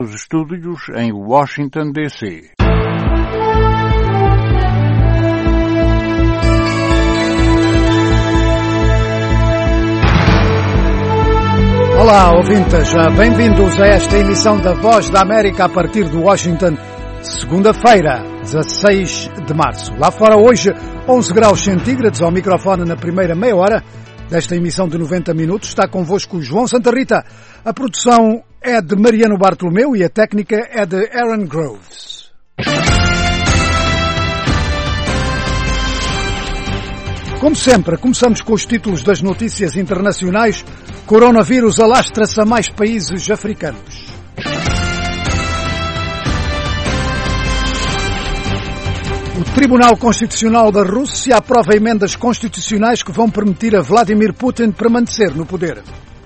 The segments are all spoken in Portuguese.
Os estúdios em Washington, D.C. Olá, ouvintes, bem-vindos a esta emissão da Voz da América a partir de Washington, segunda-feira, 16 de março. Lá fora hoje, 11 graus centígrados. Ao microfone na primeira meia hora desta emissão de 90 minutos. Está convosco João Santa Rita. A produção é de Mariano Bartolomeu e a técnica é de Aaron Groves. Como sempre, começamos com os títulos das notícias internacionais. Coronavírus alastra-se a mais países africanos. O Tribunal Constitucional da Rússia aprova emendas constitucionais que vão permitir a Vladimir Putin permanecer no poder.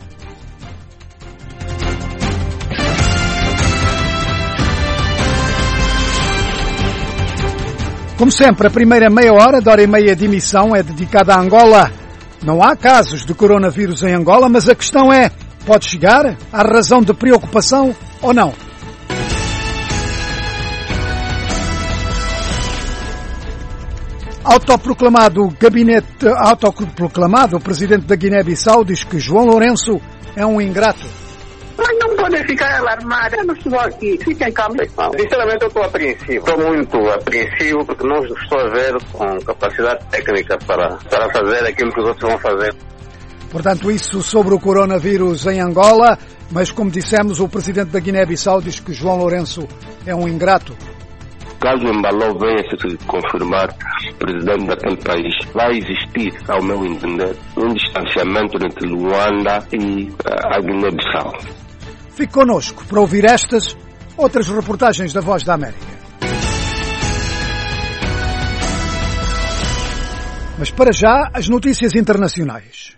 Como sempre, a primeira meia hora, de hora e meia de emissão, é dedicada a Angola. Não há casos de coronavírus em Angola, mas a questão é, pode chegar? Há razão de preocupação ou não? Autoproclamado presidente da Guiné-Bissau diz que João Lourenço é um ingrato. Mas não podem ficar alarmados, eu não estou aqui, fiquem calmos. Sinceramente eu estou apreensivo, estou muito apreensivo porque não estou a ver com capacidade técnica para fazer aquilo que os outros vão fazer. Portanto, isso sobre o coronavírus em Angola, mas como dissemos, o presidente da Guiné-Bissau diz que João Lourenço é um ingrato. Caso Embaló venha se confirmar presidente daquele país, vai existir, ao meu entender, um distanciamento entre Luanda e a Guiné-Bissau. Fique connosco para ouvir estas outras reportagens da Voz da América. Mas para já, as notícias internacionais.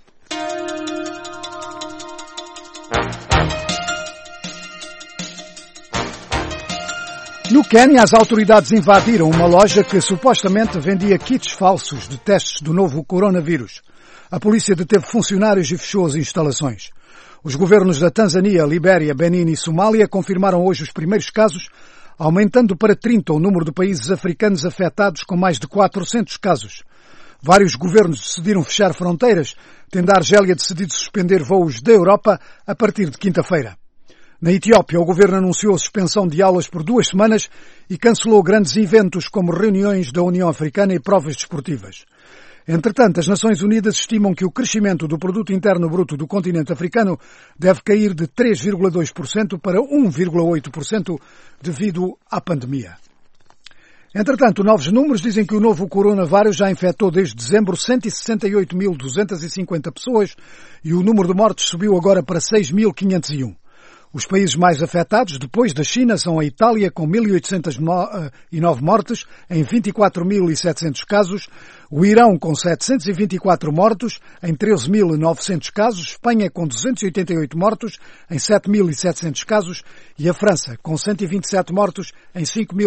No Quênia, as autoridades invadiram uma loja que supostamente vendia kits falsos de testes do novo coronavírus. A polícia deteve funcionários e fechou as instalações. Os governos da Tanzânia, Libéria, Benin e Somália confirmaram hoje os primeiros casos, aumentando para 30 o número de países africanos afetados com mais de 400 casos. Vários governos decidiram fechar fronteiras, tendo a Argélia decidido suspender voos da Europa a partir de quinta-feira. Na Etiópia, o governo anunciou a suspensão de aulas por 2 semanas e cancelou grandes eventos como reuniões da União Africana e provas desportivas. Entretanto, as Nações Unidas estimam que o crescimento do produto interno bruto do continente africano deve cair de 3,2% para 1,8% devido à pandemia. Entretanto, novos números dizem que o novo coronavírus já infectou desde dezembro 168.250 pessoas e o número de mortes subiu agora para 6.501. Os países mais afetados, depois da China, são a Itália, com 1.809 mortes em 24.700 casos, o Irão, com 724 mortos em 13.900 casos, Espanha, com 288 mortos em 7.700 casos e a França, com 127 mortos em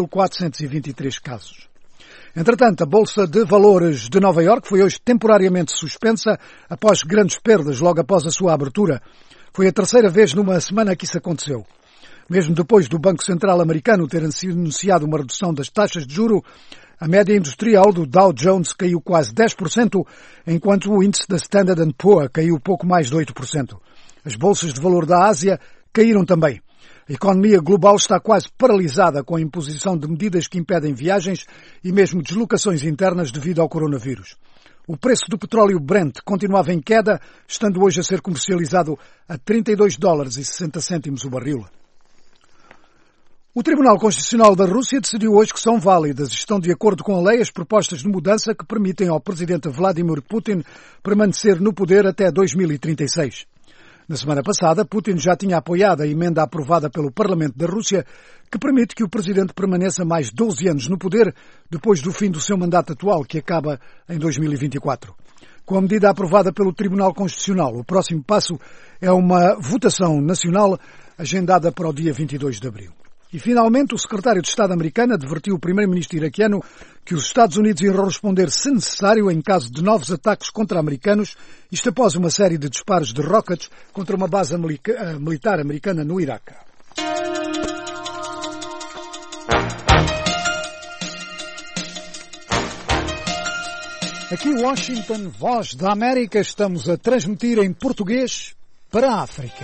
5.423 casos. Entretanto, a Bolsa de Valores de Nova Iorque foi hoje temporariamente suspensa após grandes perdas logo após a sua abertura. Foi a terceira vez numa semana que isso aconteceu. Mesmo depois do Banco Central americano ter anunciado uma redução das taxas de juro, a média industrial do Dow Jones caiu quase 10%, enquanto o índice da Standard & Poor's caiu pouco mais de 8%. As bolsas de valor da Ásia caíram também. A economia global está quase paralisada com a imposição de medidas que impedem viagens e mesmo deslocações internas devido ao coronavírus. O preço do petróleo Brent continuava em queda, estando hoje a ser comercializado a $32,60 o barril. O Tribunal Constitucional da Rússia decidiu hoje que são válidas e estão de acordo com a lei as propostas de mudança que permitem ao presidente Vladimir Putin permanecer no poder até 2036. Na semana passada, Putin já tinha apoiado a emenda aprovada pelo Parlamento da Rússia que permite que o presidente permaneça mais 12 anos no poder depois do fim do seu mandato atual, que acaba em 2024. Com a medida aprovada pelo Tribunal Constitucional, o próximo passo é uma votação nacional agendada para o dia 22 de abril. E, finalmente, o secretário de Estado americano advertiu o primeiro-ministro iraquiano que os Estados Unidos irão responder, se necessário, em caso de novos ataques contra americanos, isto após uma série de disparos de rockets contra uma base militar americana no Iraque. Aqui Washington, Voz da América, estamos a transmitir em português para a África.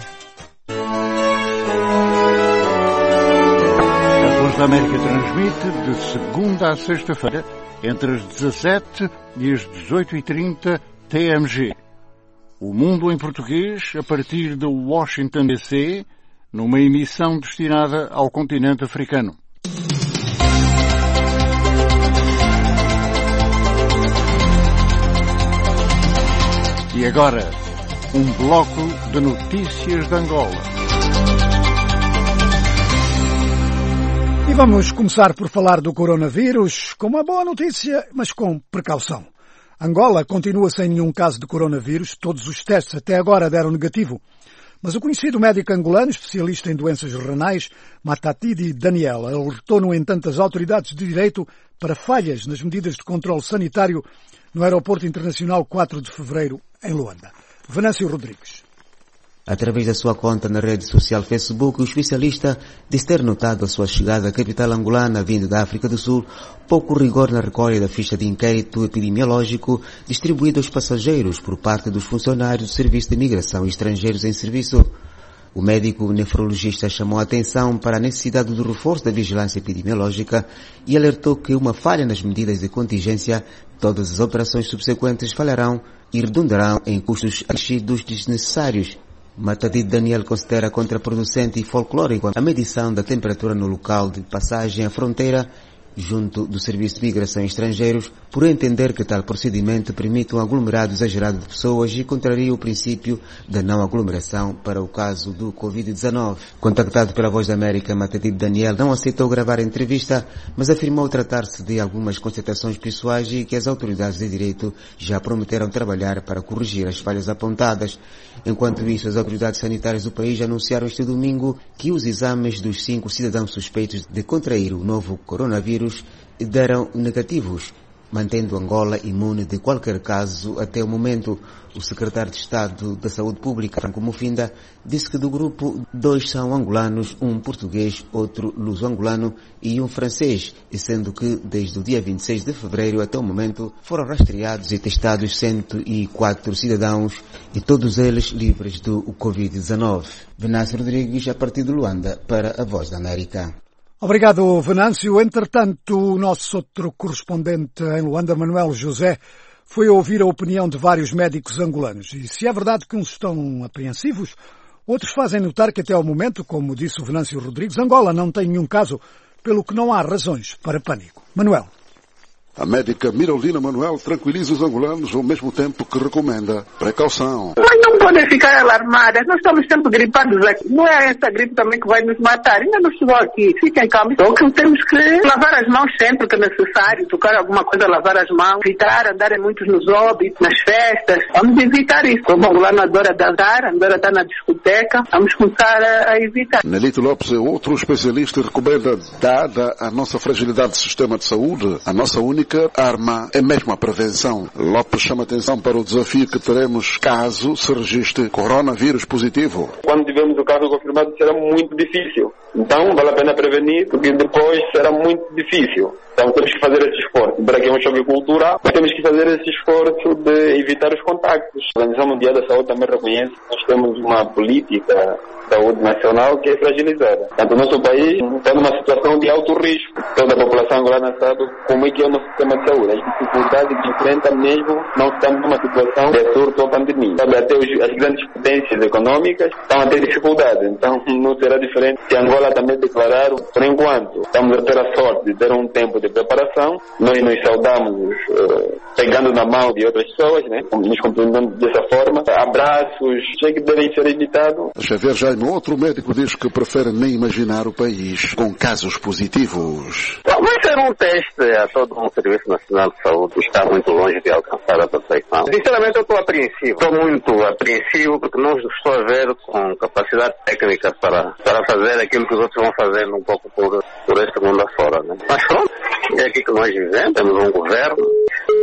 A Voz da América transmite de segunda a sexta-feira, entre as 17 e as 18h30 TMG. O Mundo em Português, a partir de Washington DC, numa emissão destinada ao continente africano. E agora, um bloco de notícias de Angola. E vamos começar por falar do coronavírus, com uma boa notícia, mas com precaução. Angola continua sem nenhum caso de coronavírus, todos os testes até agora deram negativo. Mas o conhecido médico angolano, especialista em doenças renais, Matatidi Daniel, alertou, no entanto, as autoridades de direito para falhas nas medidas de controle sanitário no Aeroporto Internacional 4 de Fevereiro, em Luanda. Venâncio Rodrigues. Através da sua conta na rede social Facebook, o especialista disse ter notado a sua chegada à capital angolana, vindo da África do Sul, pouco rigor na recolha da ficha de inquérito epidemiológico distribuída aos passageiros por parte dos funcionários do Serviço de Imigração e Estrangeiros em Serviço. O médico nefrologista chamou a atenção para a necessidade do reforço da vigilância epidemiológica e alertou que uma falha nas medidas de contingência, todas as operações subsequentes falharão e redundarão em custos acrescidos desnecessários. Matatidi Daniel considera contraproducente e folclórico a medição da temperatura no local de passagem à fronteira junto do Serviço de Migração e Estrangeiros, por entender que tal procedimento permite um aglomerado exagerado de pessoas e contraria o princípio da não aglomeração para o caso do Covid-19. Contactado pela Voz da América, Matatidi Daniel não aceitou gravar a entrevista, mas afirmou tratar-se de algumas constatações pessoais e que as autoridades de direito já prometeram trabalhar para corrigir as falhas apontadas. Enquanto isso, as autoridades sanitárias do país anunciaram este domingo que os exames dos 5 cidadãos suspeitos de contrair o novo coronavírus deram negativos, mantendo Angola imune de qualquer caso até o momento. O secretário de Estado da Saúde Pública, Franco Mufinda, disse que do grupo 2 são angolanos, um português, outro luso-angolano e um francês, e sendo que desde o dia 26 de fevereiro até o momento foram rastreados e testados 104 cidadãos e todos eles livres do Covid-19. Venâncio Rodrigues, a partir de Luanda, para a Voz da América. Obrigado, Venâncio. Entretanto, o nosso outro correspondente em Luanda, Manuel José, foi ouvir a opinião de vários médicos angolanos. E se é verdade que uns estão apreensivos, outros fazem notar que até ao momento, como disse o Venâncio Rodrigues, Angola não tem nenhum caso, pelo que não há razões para pânico. Manuel. A médica Mirolina Manuel tranquiliza os angolanos ao mesmo tempo que recomenda precaução. Mas não podem ficar alarmadas, nós estamos sempre gripados aqui. Não é essa gripe também que vai nos matar, ainda não chegou aqui. Fiquem calmos. Só que temos que lavar as mãos sempre que é necessário, tocar alguma coisa, lavar as mãos, evitar andarem muitos nos óbitos, nas festas. Vamos evitar isso. Como o angolano adora dançar, adora estar na discoteca, vamos começar a evitar. Nelito Lopes é outro especialista e recomenda, dada a nossa fragilidade do sistema de saúde, a nossa única arma é mesmo a prevenção. Lopes chama atenção para o desafio que teremos caso se registre coronavírus positivo. Quando tivermos o caso confirmado será muito difícil. Então vale a pena prevenir, porque depois será muito difícil. Então temos que fazer esse esforço. Para que é um choque cultural, mas temos que fazer esse esforço de evitar os contactos. A Organização Mundial da Saúde também reconhece que nós temos uma política de saúde nacional que é fragilizada. Portanto, o nosso país está numa situação de alto risco. Toda a população angolana sabe como é que é o nosso sistema de saúde. As dificuldades que enfrenta mesmo não estamos numa situação de surto ou pandemia. Sabe, até as grandes potências econômicas estão a ter dificuldades. Então não será diferente se Angola também declarar, por enquanto, estamos a ter a sorte de ter um tempo de preparação. Nós nos saudamos pegando na mão de outras pessoas, né? Nos cumprimentando dessa forma. Abraços, sei que devem ser evitados. Xavier Jaime, outro médico, diz que prefere nem imaginar o país com casos positivos. Vai ser um teste a todo um Serviço Nacional de Saúde que está muito longe de alcançar a perfeição. Sinceramente, eu estou apreensivo. Estou muito apreensivo porque não estou a ver com capacidade técnica para fazer aquilo que os outros vão fazendo um pouco por este mundo afora, né? Mas pronto, é aqui que nós vivemos, temos um governo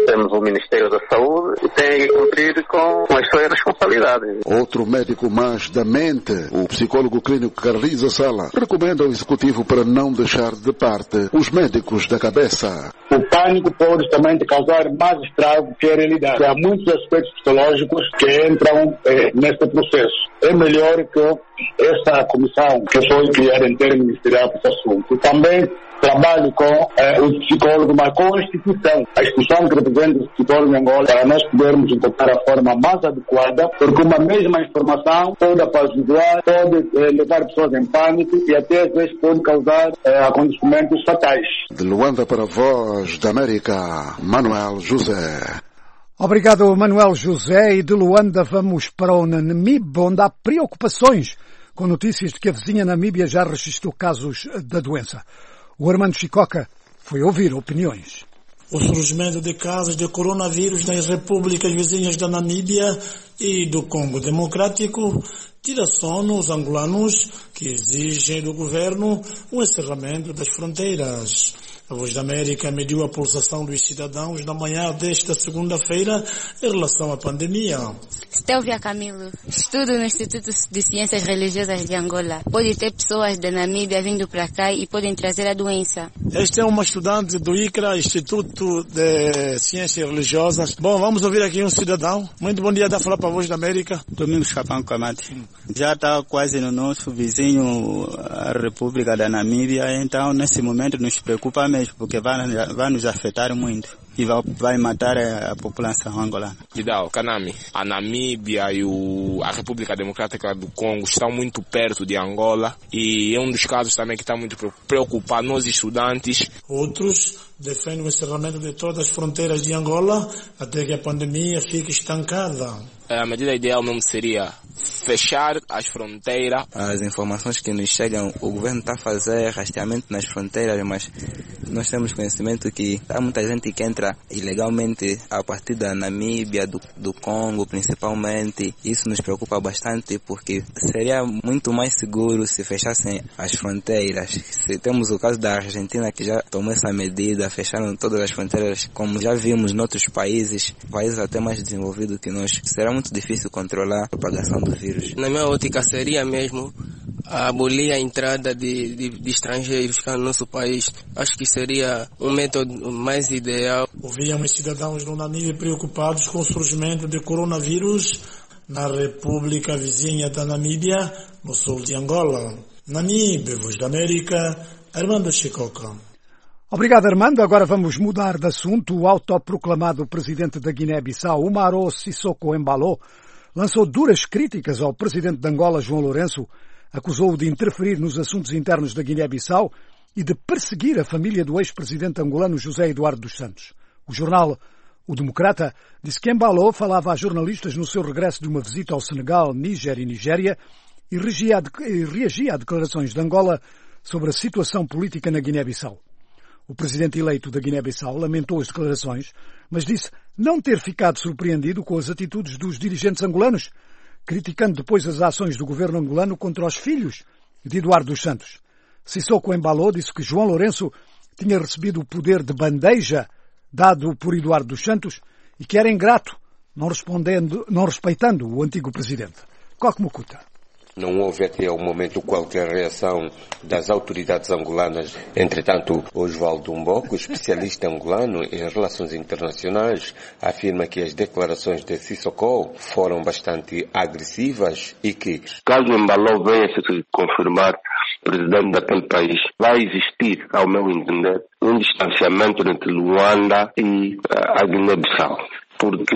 temos o Ministério da Saúde e tem que cumprir com as suas responsabilidades. Outro médico mais da mente, o psicólogo clínico Carliza Sala, recomenda ao Executivo para não deixar de parte os médicos da cabeça. O pânico pode também causar mais estrago que a realidade. Há muitos aspectos psicológicos que entram nesse processo. É melhor que essa comissão que foi criada em termos ministerial para esse assunto também trabalhe com os psicólogos, mas com a instituição. A instituição que representa os psicólogos em Angola, para nós podermos encontrar a forma mais adequada, porque uma mesma informação pode apaziguar, pode levar pessoas em pânico e até às vezes pode causar acontecimentos fatais. De Luanda para a Voz da América, Manuel José. Obrigado, Manuel José. E de Luanda vamos para o Namíbia, onde há preocupações com notícias de que a vizinha Namíbia já registrou casos da doença. O Armando Chicoca foi ouvir opiniões. O surgimento de casos de coronavírus nas repúblicas vizinhas da Namíbia e do Congo Democrático tira sono os angolanos que exigem do governo o encerramento das fronteiras. A Voz da América mediu a pulsação dos cidadãos na manhã desta segunda-feira em relação à pandemia. Stelvia Camilo, estudo no Instituto de Ciências Religiosas de Angola. Pode ter pessoas da Namíbia vindo para cá e podem trazer a doença. Esta é uma estudante do ICRA, Instituto de Ciências Religiosas. Bom, vamos ouvir aqui um cidadão. Muito bom dia, dá falar para a Voz da América. Domingos Capão Camate. Já está quase no nosso vizinho, a República da Namíbia, então nesse momento nos preocupa mesmo, porque vai nos afetar muito e vai matar a população angolana. Vidal, Kanami, a Namíbia e a República Democrática do Congo estão muito perto de Angola e é um dos casos também que está muito preocupado nós estudantes. Outros defendem o encerramento de todas as fronteiras de Angola até que a pandemia fique estancada. A medida ideal mesmo seria fechar as fronteiras. As informações que nos chegam, o governo está a fazer rastreamento nas fronteiras, mas nós temos conhecimento que há muita gente que entra ilegalmente a partir da Namíbia, do Congo principalmente. Isso nos preocupa bastante porque seria muito mais seguro se fechassem as fronteiras. Se temos o caso da Argentina que já tomou essa medida, fecharam todas as fronteiras, como já vimos em outros países até mais desenvolvidos que nós, será muito difícil controlar a propagação do vírus. Na minha ótica seria mesmo abolir a entrada de estrangeiros cá no nosso país. Acho que seria um método mais ideal. Ouvíamos cidadãos no Namíbia preocupados com o surgimento de coronavírus na República Vizinha da Namíbia, no sul de Angola. Namíbia, Voz da América, Armando Chicoca. Obrigado, Armando. Agora vamos mudar de assunto. O autoproclamado presidente da Guiné-Bissau, Umaro Sissoko Embalo, lançou duras críticas ao presidente de Angola, João Lourenço, acusou-o de interferir nos assuntos internos da Guiné-Bissau e de perseguir a família do ex-presidente angolano José Eduardo dos Santos. O jornal O Democrata disse que Embalo falava a jornalistas no seu regresso de uma visita ao Senegal, Níger e Nigéria e reagia a declarações de Angola sobre a situação política na Guiné-Bissau. O presidente eleito da Guiné-Bissau lamentou as declarações, mas disse não ter ficado surpreendido com as atitudes dos dirigentes angolanos, criticando depois as ações do governo angolano contra os filhos de Eduardo dos Santos. Sissoko Embalo disse que João Lourenço tinha recebido o poder de bandeja dado por Eduardo dos Santos e que era ingrato, não respeitando o antigo presidente. Coque Mucuta. Não houve até o momento qualquer reação das autoridades angolanas. Entretanto, Oswaldo Mboco, especialista angolano em relações internacionais, afirma que as declarações de Sissoko foram bastante agressivas e que, caso Embalo venha se confirmar presidente daquele país, vai existir, ao meu entender, um distanciamento entre Luanda e a Guiné-Bissau. Porque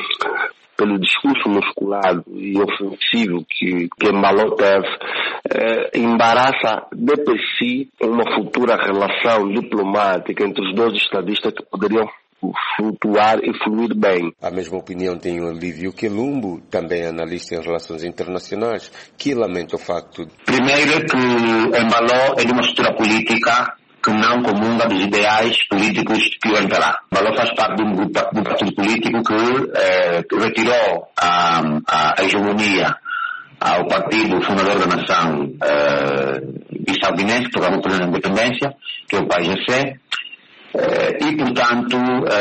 pelo discurso musculado e ofensivo que Embalo teve, embaraça de per si uma futura relação diplomática entre os dois estadistas que poderiam flutuar e fluir bem. A mesma opinião tem o Lívio Quelumbo, também analista em relações internacionais, que lamenta o facto primeiro que Embalo é de uma estrutura política que não comunga dos ideais políticos que o entrará. Embalo faz parte de um partido político que retirou a hegemonia ao partido fundador da nação bissau-guinense, que tocava por uma independência, que é o PAIGC, e, portanto,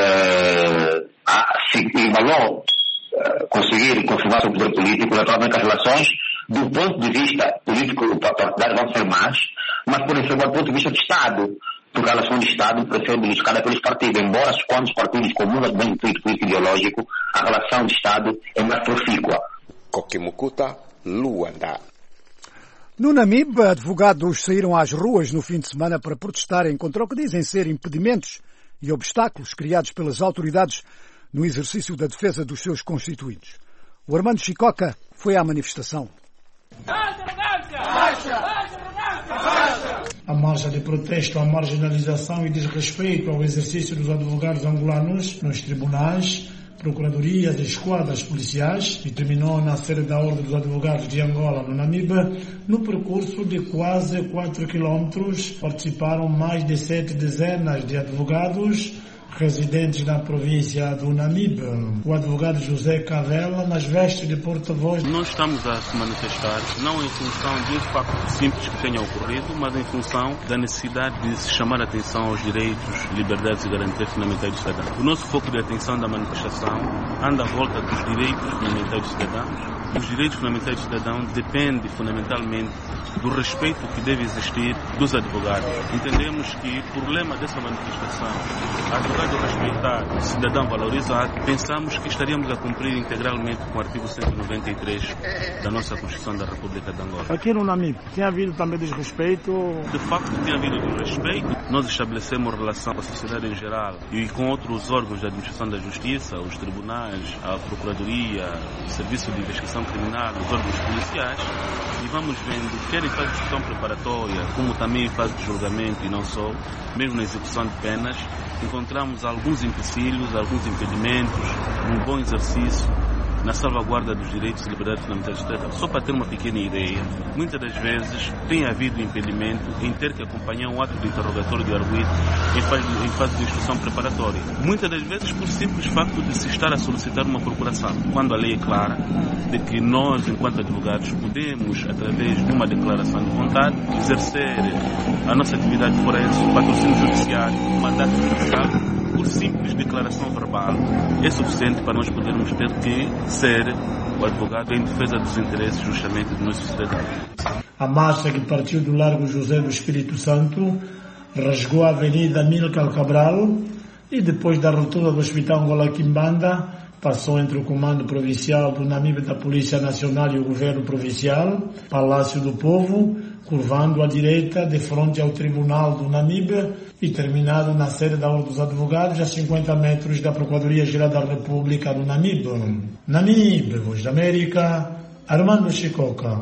se Embaló conseguir confirmar seu poder político, naturalmente as relações, do ponto de vista político-partidário, vão ser más, mas podem ser do ponto de vista de Estado, porque a relação de Estado pode ser beliscada pelos partidos, embora quando os partidos comungam bem político e ideológico, a relação de Estado é mais profícua. Kokimukuta, Luanda. No Namibe, advogados saíram às ruas no fim de semana para protestarem contra o que dizem ser impedimentos e obstáculos criados pelas autoridades no exercício da defesa dos seus constituintes. O Armando Chicoca foi à manifestação. A marcha de protesto à marginalização e desrespeito ao exercício dos advogados angolanos nos tribunais, procuradorias e esquadras policiais e terminou na sede da Ordem dos Advogados de Angola, no Namibe. No percurso de quase 4 quilómetros, participaram mais de 7 dezenas de advogados residentes na província do Namibe. O advogado José Cavela, nas vestes de porta-voz... Nós estamos a se manifestar não em função de um facto simples que tenha ocorrido, mas em função da necessidade de se chamar a atenção aos direitos, liberdades e garantias fundamentais do cidadão. O nosso foco de atenção da manifestação anda à volta dos direitos fundamentais dos cidadãos. Os direitos fundamentais do cidadão dependem fundamentalmente do respeito que deve existir dos advogados. Entendemos que o problema dessa manifestação, advogado respeitado, o cidadão valorizado, pensamos que estaríamos a cumprir integralmente com o artigo 193 da nossa Constituição da República de Angola. Aqui no Namibe, tem havido também desrespeito? De facto, tem havido desrespeito. Nós estabelecemos relação com a sociedade em geral e com outros órgãos da administração da justiça, os tribunais, a procuradoria, o serviço de investigação criminal, os órgãos policiais, e vamos vendo, quer em fase de discussão preparatória, como também em fase de julgamento e não só, mesmo na execução de penas, encontramos alguns empecilhos, alguns impedimentos, um bom exercício na salvaguarda dos direitos e liberdades fundamentais do cidadão. Só para ter uma pequena ideia, muitas das vezes tem havido impedimento em ter que acompanhar um ato de interrogatório de arguido em fase de instrução preparatória. Muitas das vezes por simples facto de se estar a solicitar uma procuração, quando a lei é clara de que nós, enquanto advogados, podemos, através de uma declaração de vontade, exercer a nossa atividade forense, o patrocínio judiciário, o mandato judicial, por simples declaração verbal, é suficiente para nós podermos ter que ser o advogado em defesa dos interesses justamente do nosso cidadão. A marcha que partiu do Largo José do Espírito Santo rasgou a Avenida Amílcar Cabral e depois da ruptura do Hospital Angola Quimbanda passou entre o Comando Provincial do Namibe da Polícia Nacional e o Governo Provincial, Palácio do Povo, curvando à direita de frente ao Tribunal do Namibe e terminado na sede da Ordem dos Advogados a 50 metros da Procuradoria-Geral da República do Namibe. Namibe, Voz da América, Armando Chicoca.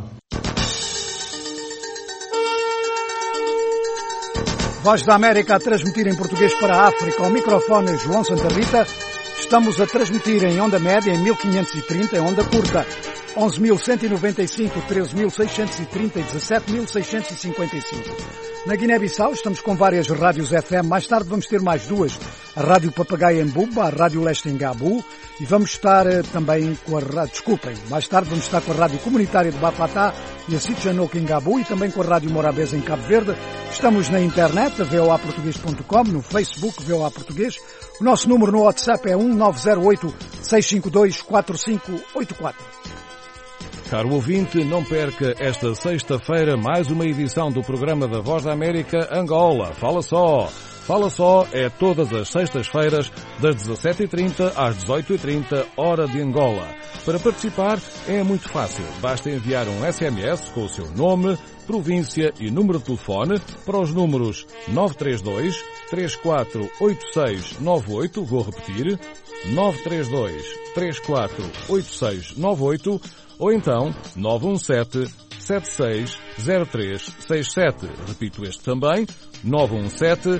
Voz da América a transmitir em português para a África. Ao microfone João Santa Rita. Estamos a transmitir em onda média em 1530, em onda curta 11.195, 13.630 e 17.655. Na Guiné-Bissau estamos com várias rádios FM. Mais tarde vamos ter mais duas. A Rádio Papagaio em Buba, a Rádio Leste em Gabu e vamos estar também com a rádio... Desculpem, mais tarde vamos estar com a Rádio Comunitária de Bafatá e a Sitjanouk em Gabu e também com a Rádio Morabeza em Cabo Verde. Estamos na internet, voaportugues.com, no Facebook, VOA Português. O nosso número no WhatsApp é 1908-652-4584. Caro ouvinte, não perca esta sexta-feira mais uma edição do programa da Voz da América Angola. Fala só! Fala só é todas as sextas-feiras das 17h30 às 18h30, hora de Angola. Para participar é muito fácil. Basta enviar um SMS com o seu nome, província e número de telefone para os números 932 348698, vou repetir, 932 348698, ou então 917 760367. Repito este também, 917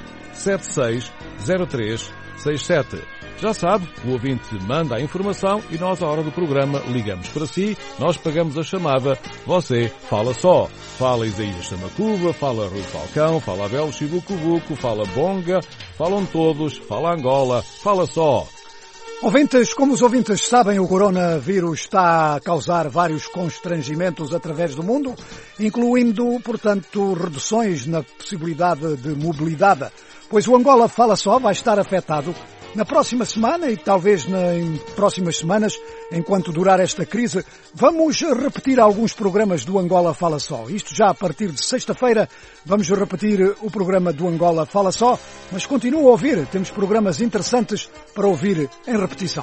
760367. Já sabe, o ouvinte manda a informação e nós, à hora do programa, ligamos para si, nós pagamos a chamada, você fala só. Fala Isaías Chamacuba, fala Rui Falcão, fala Abel Chibucubuco, fala Bonga, falam todos, fala Angola, fala só. Ouvintes, como os ouvintes sabem, o coronavírus está a causar vários constrangimentos através do mundo, incluindo, portanto, reduções na possibilidade de mobilidade. Pois o Angola Fala Só vai estar afetado na próxima semana e talvez em próximas semanas, enquanto durar esta crise. Vamos repetir alguns programas do Angola Fala Só. Isto já a partir de sexta-feira vamos repetir o programa do Angola Fala Só, mas continua a ouvir. Temos programas interessantes para ouvir em repetição.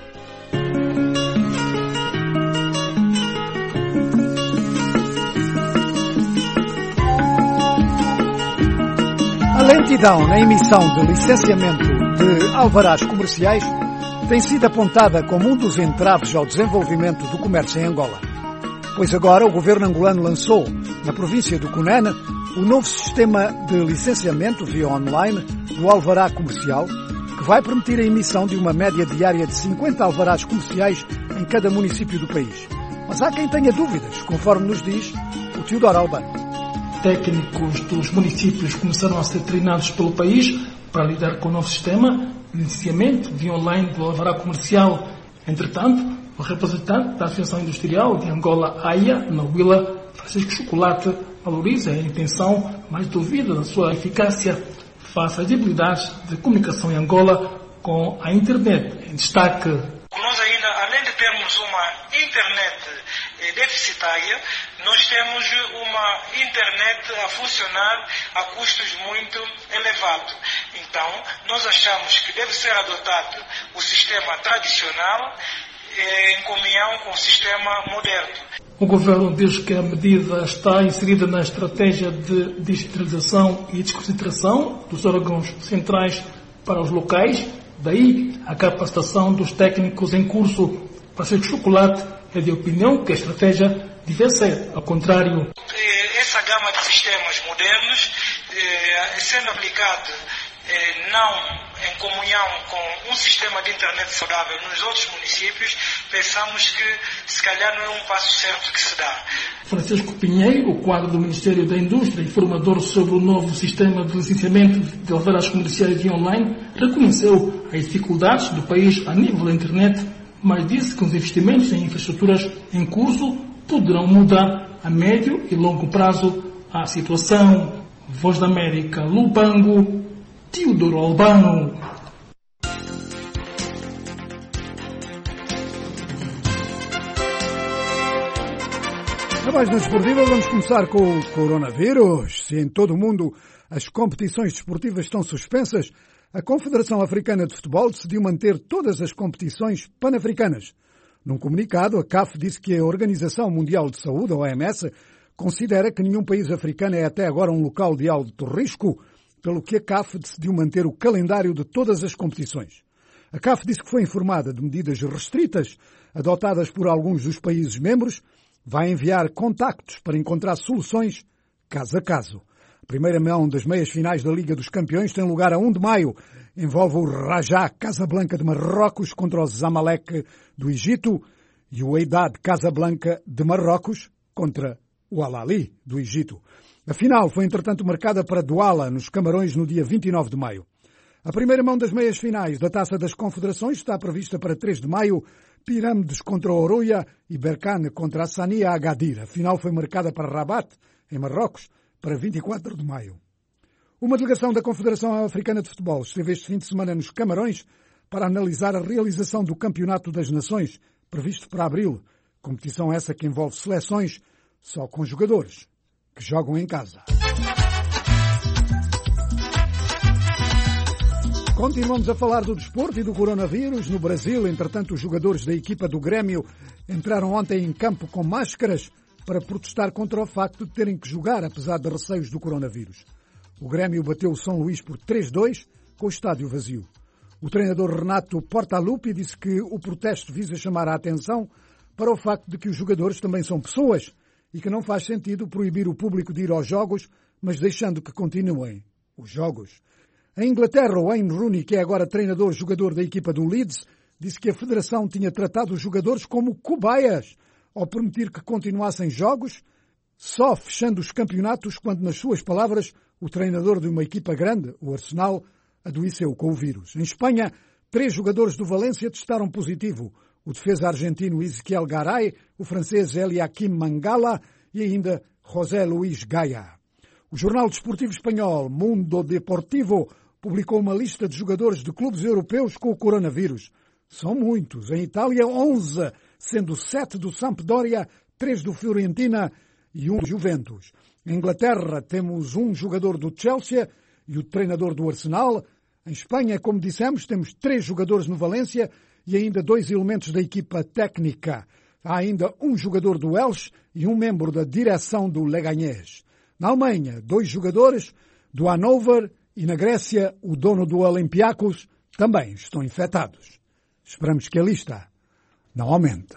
A lentidão na emissão de licenciamento de alvarás comerciais tem sido apontada como um dos entraves ao desenvolvimento do comércio em Angola. Pois agora o governo angolano lançou, na província do Cunene, o novo sistema de licenciamento via online do alvará comercial, que vai permitir a emissão de uma média diária de 50 alvarás comerciais em cada município do país. Mas há quem tenha dúvidas, conforme nos diz o Teodoro Albano. Técnicos dos municípios começaram a ser treinados pelo país para lidar com o novo sistema de licenciamento via online do alvará comercial. Entretanto, o representante da Associação Industrial de Angola, AIA, na Huila, Francisco Chocolate, valoriza a intenção, mas duvida da sua eficácia face às debilidades de comunicação em Angola com a internet. Em destaque. Nós ainda, além de termos uma internet deficitária, nós temos uma internet a funcionar a custos muito elevados. Então, nós achamos que deve ser adotado o sistema tradicional em comunhão com o sistema moderno. O governo diz que a medida está inserida na estratégia de descentralização e desconcentração dos órgãos centrais para os locais, daí a capacitação dos técnicos em curso. Francisco Chocolate é de opinião que a estratégia deve ser ao contrário. Essa gama de sistemas modernos, sendo aplicado não em comunhão com um sistema de internet saudável nos outros municípios, pensamos que se calhar não é um passo certo que se dá. Francisco Pinheiro, o quadro do Ministério da Indústria e formador sobre o novo sistema de licenciamento de alvarás comerciais via online, reconheceu as dificuldades do país a nível da internet, mas disse que os investimentos em infraestruturas em curso poderão mudar a médio e longo prazo a situação. Voz da América, Lubango, Teodoro Albano. Na página desportiva vamos começar com o coronavírus. Se em todo o mundo as competições desportivas estão suspensas, a Confederação Africana de Futebol decidiu manter todas as competições pan-africanas. Num comunicado, a CAF disse que a Organização Mundial de Saúde, a OMS, considera que nenhum país africano é até agora um local de alto risco, pelo que a CAF decidiu manter o calendário de todas as competições. A CAF disse que foi informada de medidas restritas adotadas por alguns dos países membros, vai enviar contactos para encontrar soluções caso a caso. A primeira mão das meias finais da Liga dos Campeões tem lugar a 1 de maio. Envolve o Raja Casablanca de Marrocos contra o Zamalek do Egito e o Wydad Casablanca de Marrocos contra o Al-Ahly do Egito. A final foi, entretanto, marcada para Douala, nos Camarões, no dia 29 de maio. A primeira mão das meias finais da Taça das Confederações está prevista para 3 de maio, Pirâmides contra o Oroya e Berkane contra a Sania Agadir. A final foi marcada para Rabat, em Marrocos, para 24 de maio. Uma delegação da Confederação Africana de Futebol esteve este fim de semana nos Camarões para analisar a realização do Campeonato das Nações, previsto para abril. Competição essa que envolve seleções só com jogadores que jogam em casa. Continuamos a falar do desporto e do coronavírus. No Brasil, entretanto, os jogadores da equipa do Grêmio entraram ontem em campo com máscaras para protestar contra o facto de terem que jogar, apesar de receios do coronavírus. O Grêmio bateu o São Luís por 3-2, com o estádio vazio. O treinador Renato Portaluppi disse que o protesto visa chamar a atenção para o facto de que os jogadores também são pessoas e que não faz sentido proibir o público de ir aos jogos, mas deixando que continuem os jogos. Em Inglaterra, o Wayne Rooney, que é agora treinador-jogador da equipa do Leeds, disse que a Federação tinha tratado os jogadores como cobaias ao permitir que continuassem jogos, só fechando os campeonatos quando, nas suas palavras, o treinador de uma equipa grande, o Arsenal, adoeceu com o vírus. Em Espanha, 3 jogadores do Valência testaram positivo. O defesa argentino Ezequiel Garay, o francês Eliakim Mangala e ainda José Luís Gaia. O jornal desportivo espanhol Mundo Deportivo publicou uma lista de jogadores de clubes europeus com o coronavírus. São muitos. Em Itália, 11, sendo 7 do Sampdoria, 3 do Fiorentina e 1 do Juventus. Em Inglaterra, temos um jogador do Chelsea e o treinador do Arsenal. Em Espanha, como dissemos, temos 3 jogadores no Valência e ainda 2 elementos da equipa técnica. Há ainda um jogador do Elche e um membro da direção do Leganés. Na Alemanha, 2 jogadores do Hannover e na Grécia, o dono do Olympiacos também estão infectados. Esperamos que a lista não aumente.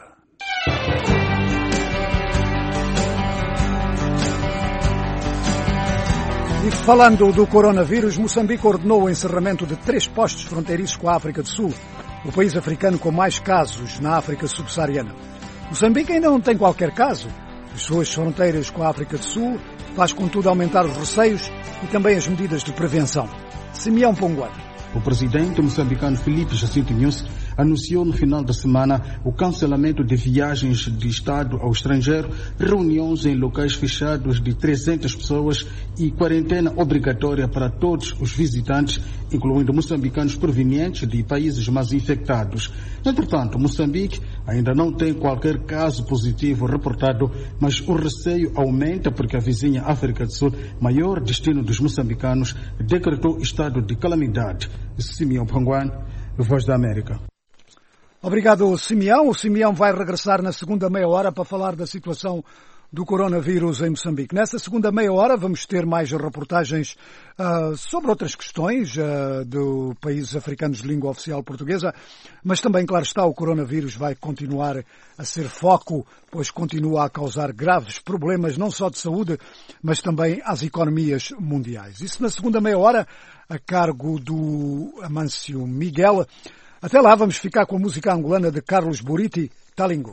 E falando do coronavírus, Moçambique ordenou o encerramento de 3 postos fronteiriços com a África do Sul, o país africano com mais casos na África subsaariana. Moçambique ainda não tem qualquer caso. As suas fronteiras com a África do Sul faz, contudo, aumentar os receios e também as medidas de prevenção. Simeão Ponguano. O presidente moçambicano Filipe Jacinto Nyusi anunciou no final da semana o cancelamento de viagens de Estado ao estrangeiro, reuniões em locais fechados de 300 pessoas e quarentena obrigatória para todos os visitantes, incluindo moçambicanos provenientes de países mais infectados. Entretanto, Moçambique ainda não tem qualquer caso positivo reportado, mas o receio aumenta porque a vizinha África do Sul, maior destino dos moçambicanos, decretou estado de calamidade. Simeão Panguan, Voz da América. Obrigado, Simeão. O Simeão vai regressar na segunda meia hora para falar da situação do coronavírus em Moçambique. Nessa segunda meia hora vamos ter mais reportagens sobre outras questões do países africanos de língua oficial portuguesa, mas também, claro está, o coronavírus vai continuar a ser foco, pois continua a causar graves problemas, não só de saúde, mas também às economias mundiais. Isso na segunda meia hora, a cargo do Amâncio Miguel. Até lá vamos ficar com a música angolana de Carlos Buriti, Talingo.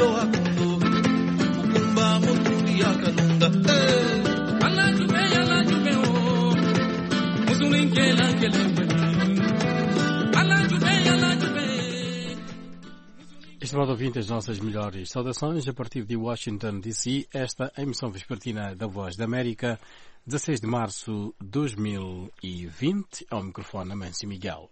Hey! Estimado ouvinte, as nossas melhores saudações a partir de Washington, D.C. Esta é a emissão vespertina da Voz da América, 16 de março de 2020, ao microfone Amâncio Miguel.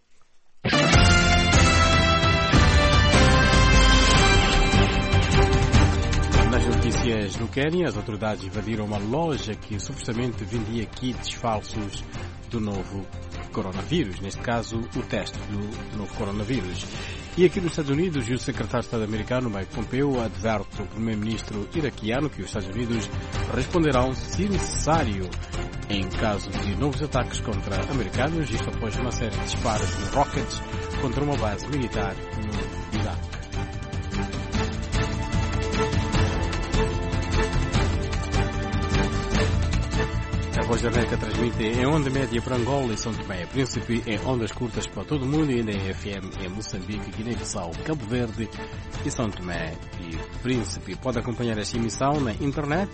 Nas notícias no Quênia, as autoridades invadiram uma loja que supostamente vendia kits falsos do novo coronavírus, neste caso o teste do novo coronavírus. E aqui nos Estados Unidos, o secretário de Estado americano, Mike Pompeo, adverte ao primeiro-ministro iraquiano que os Estados Unidos responderão, se necessário, em caso de novos ataques contra americanos, isto após uma série de disparos de rockets contra uma base militar no Iraque. A Voz da América transmite em onda média para Angola e São Tomé e Príncipe, em ondas curtas para todo o mundo e ainda em FM em Moçambique, Guiné-Bissau, Cabo Verde e São Tomé e Príncipe. Pode acompanhar esta emissão na internet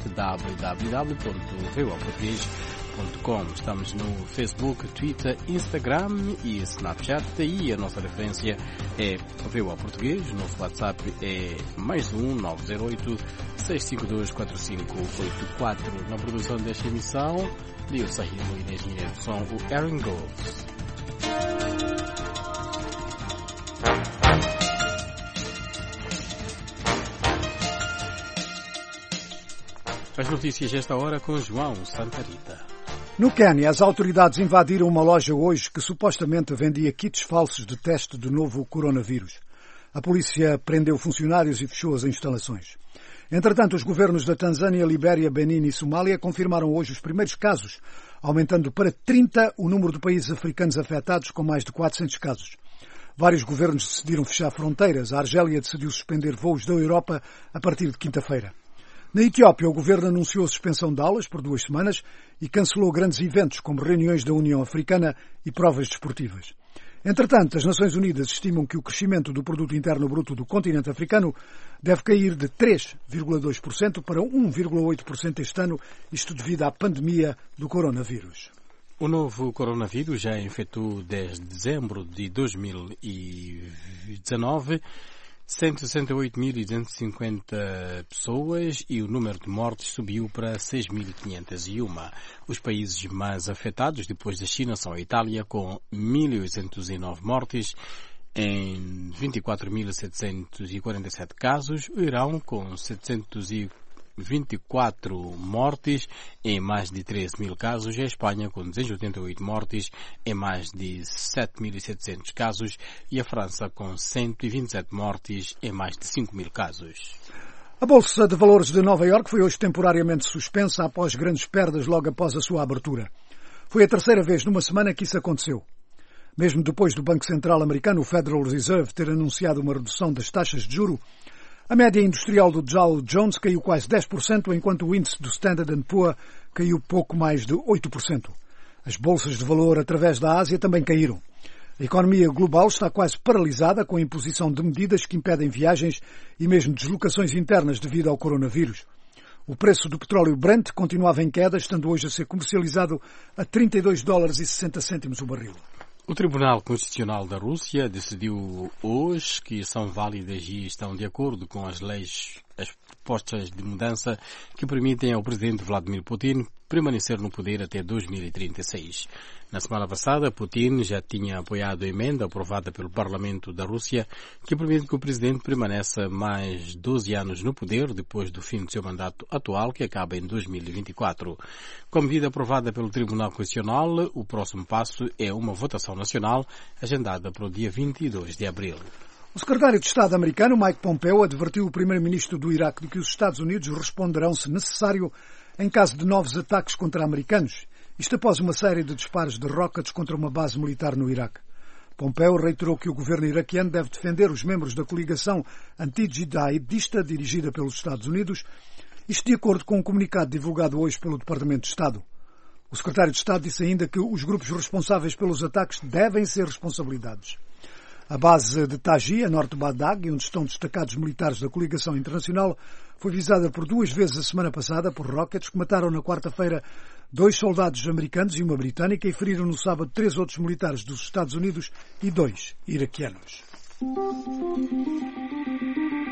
www.voaportugues.com. Estamos no Facebook, Twitter, Instagram e Snapchat e a nossa referência é VOA Português. O nosso WhatsApp é +1 908 652 4584. Na produção desta emissão, Leo Sahilo e na engenharia de som, o Aaron Gomes. As notícias desta hora com João Santa Rita. No Quênia, as autoridades invadiram uma loja hoje que supostamente vendia kits falsos de teste do novo coronavírus. A polícia prendeu funcionários e fechou as instalações. Entretanto, os governos da Tanzânia, Libéria, Benin e Somália confirmaram hoje os primeiros casos, aumentando para 30 o número de países africanos afetados, com mais de 400 casos. Vários governos decidiram fechar fronteiras. A Argélia decidiu suspender voos da Europa a partir de quinta-feira. Na Etiópia, o governo anunciou a suspensão de aulas por 2 semanas e cancelou grandes eventos como reuniões da União Africana e provas desportivas. Entretanto, as Nações Unidas estimam que o crescimento do produto interno bruto do continente africano deve cair de 3,2% para 1,8% este ano, isto devido à pandemia do coronavírus. O novo coronavírus já infectou desde dezembro de 2019 168.250 pessoas e o número de mortes subiu para 6.501. Os países mais afetados depois da China são a Itália, com 1.809 mortes em 24.747 casos, o Irão com 724 mortes em mais de 13.000 casos, e a Espanha com 288 mortes em mais de 7.700 casos e a França com 127 mortes em mais de 5.000 casos. A Bolsa de Valores de Nova Iorque foi hoje temporariamente suspensa após grandes perdas logo após a sua abertura. Foi a terceira vez numa semana que isso aconteceu. Mesmo depois do Banco Central americano, o Federal Reserve, ter anunciado uma redução das taxas de juro, a média industrial do Dow Jones caiu quase 10%, enquanto o índice do Standard & Poor's caiu pouco mais de 8%. As bolsas de valor através da Ásia também caíram. A economia global está quase paralisada com a imposição de medidas que impedem viagens e mesmo deslocações internas devido ao coronavírus. O preço do petróleo Brent continuava em queda, estando hoje a ser comercializado a $32,60 o barril. O Tribunal Constitucional da Rússia decidiu hoje que são válidas e estão de acordo com as leis, as propostas de mudança que permitem ao presidente Vladimir Putin permanecer no poder até 2036. Na semana passada, Putin já tinha apoiado a emenda aprovada pelo Parlamento da Rússia que permite que o presidente permaneça mais 12 anos no poder depois do fim do seu mandato atual, que acaba em 2024. Com a medida aprovada pelo Tribunal Constitucional, o próximo passo é uma votação nacional agendada para o dia 22 de abril. O secretário de Estado americano, Mike Pompeo, advertiu o primeiro-ministro do Iraque de que os Estados Unidos responderão, se necessário, em caso de novos ataques contra americanos, isto após uma série de disparos de rockets contra uma base militar no Iraque. Pompeo reiterou que o governo iraquiano deve defender os membros da coligação anti-jihadista dirigida pelos Estados Unidos, isto de acordo com um comunicado divulgado hoje pelo Departamento de Estado. O secretário de Estado disse ainda que os grupos responsáveis pelos ataques devem ser responsabilizados. A base de Taji, a norte de Bagdad, onde estão destacados militares da coligação internacional, foi visada por 2 vezes a semana passada por rockets que mataram na quarta-feira 2 soldados americanos e uma britânica e feriram no sábado 3 outros militares dos Estados Unidos e 2 iraquianos.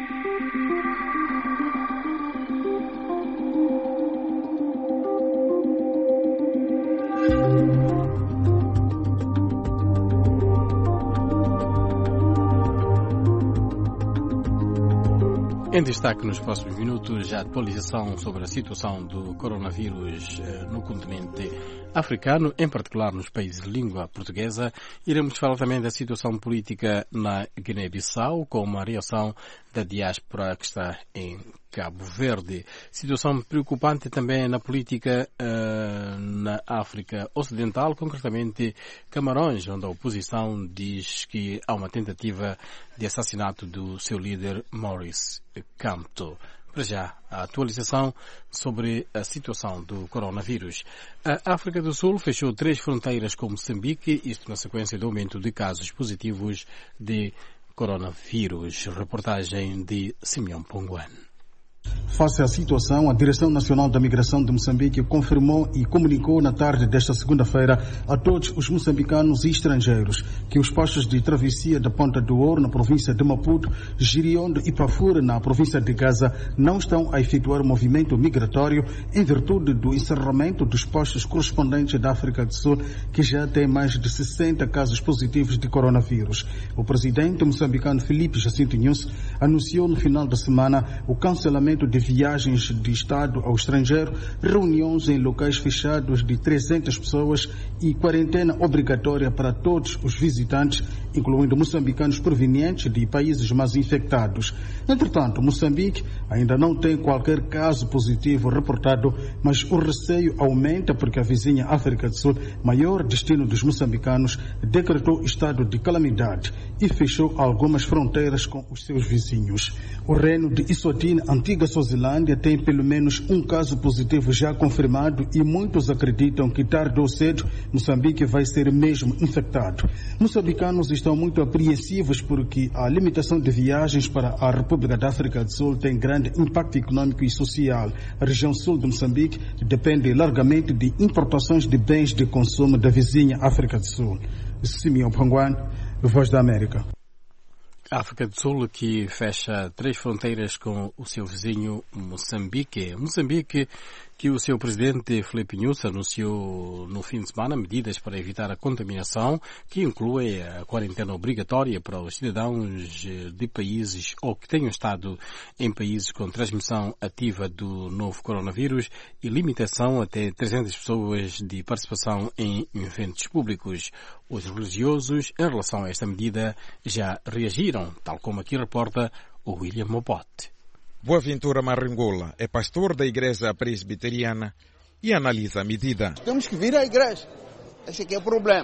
Em destaque nos próximos minutos, a atualização sobre a situação do coronavírus no continente africano, em particular nos países de língua portuguesa. Iremos falar também da situação política na Guiné-Bissau, com uma reação da diáspora que está em Cabo Verde. Situação preocupante também na política na África Ocidental, concretamente Camarões, onde a oposição diz que há uma tentativa de assassinato do seu líder Maurice Kamto. Para já, a atualização sobre a situação do coronavírus. A África do Sul fechou 3 fronteiras com Moçambique, isto na sequência do aumento de casos positivos de coronavírus. Reportagem de Simeão Ponguan. Face à situação, a Direção Nacional da Migração de Moçambique confirmou e comunicou na tarde desta segunda-feira a todos os moçambicanos e estrangeiros que os postos de travessia da Ponta do Ouro, na província de Maputo, Giriondo e Pafura, na província de Gaza, não estão a efetuar movimento migratório em virtude do encerramento dos postos correspondentes da África do Sul, que já tem mais de 60 casos positivos de coronavírus. O presidente moçambicano Filipe Jacinto Nunes anunciou no final da semana o cancelamento de viagens de Estado ao estrangeiro, reuniões em locais fechados de 300 pessoas e quarentena obrigatória para todos os visitantes, incluindo moçambicanos provenientes de países mais infectados. Entretanto, Moçambique ainda não tem qualquer caso positivo reportado, mas o receio aumenta porque a vizinha África do Sul, maior destino dos moçambicanos, decretou estado de calamidade e fechou algumas fronteiras com os seus vizinhos. O reino de Eswatini, antiga Suazilândia, tem pelo menos um caso positivo já confirmado e muitos acreditam que tarde ou cedo Moçambique vai ser mesmo infectado. Moçambicanos estão muito apreensivos porque a limitação de viagens para a República da África do Sul tem grande impacto econômico e social. A região sul de Moçambique depende largamente de importações de bens de consumo da vizinha África do Sul. Simeão Ponguan, Voz da América. A África do Sul, que fecha 3 fronteiras com o seu vizinho Moçambique. Moçambique, que o seu presidente Filipe Nunes anunciou no fim de semana medidas para evitar a contaminação, que inclui a quarentena obrigatória para os cidadãos de países ou que tenham estado em países com transmissão ativa do novo coronavírus e limitação até 300 pessoas de participação em eventos públicos. Os religiosos, em relação a esta medida, já reagiram, tal como aqui reporta o William Mopote. Boaventura Maringola é pastor da Igreja Presbiteriana e analisa a medida. Temos que vir à igreja. Esse aqui é o problema.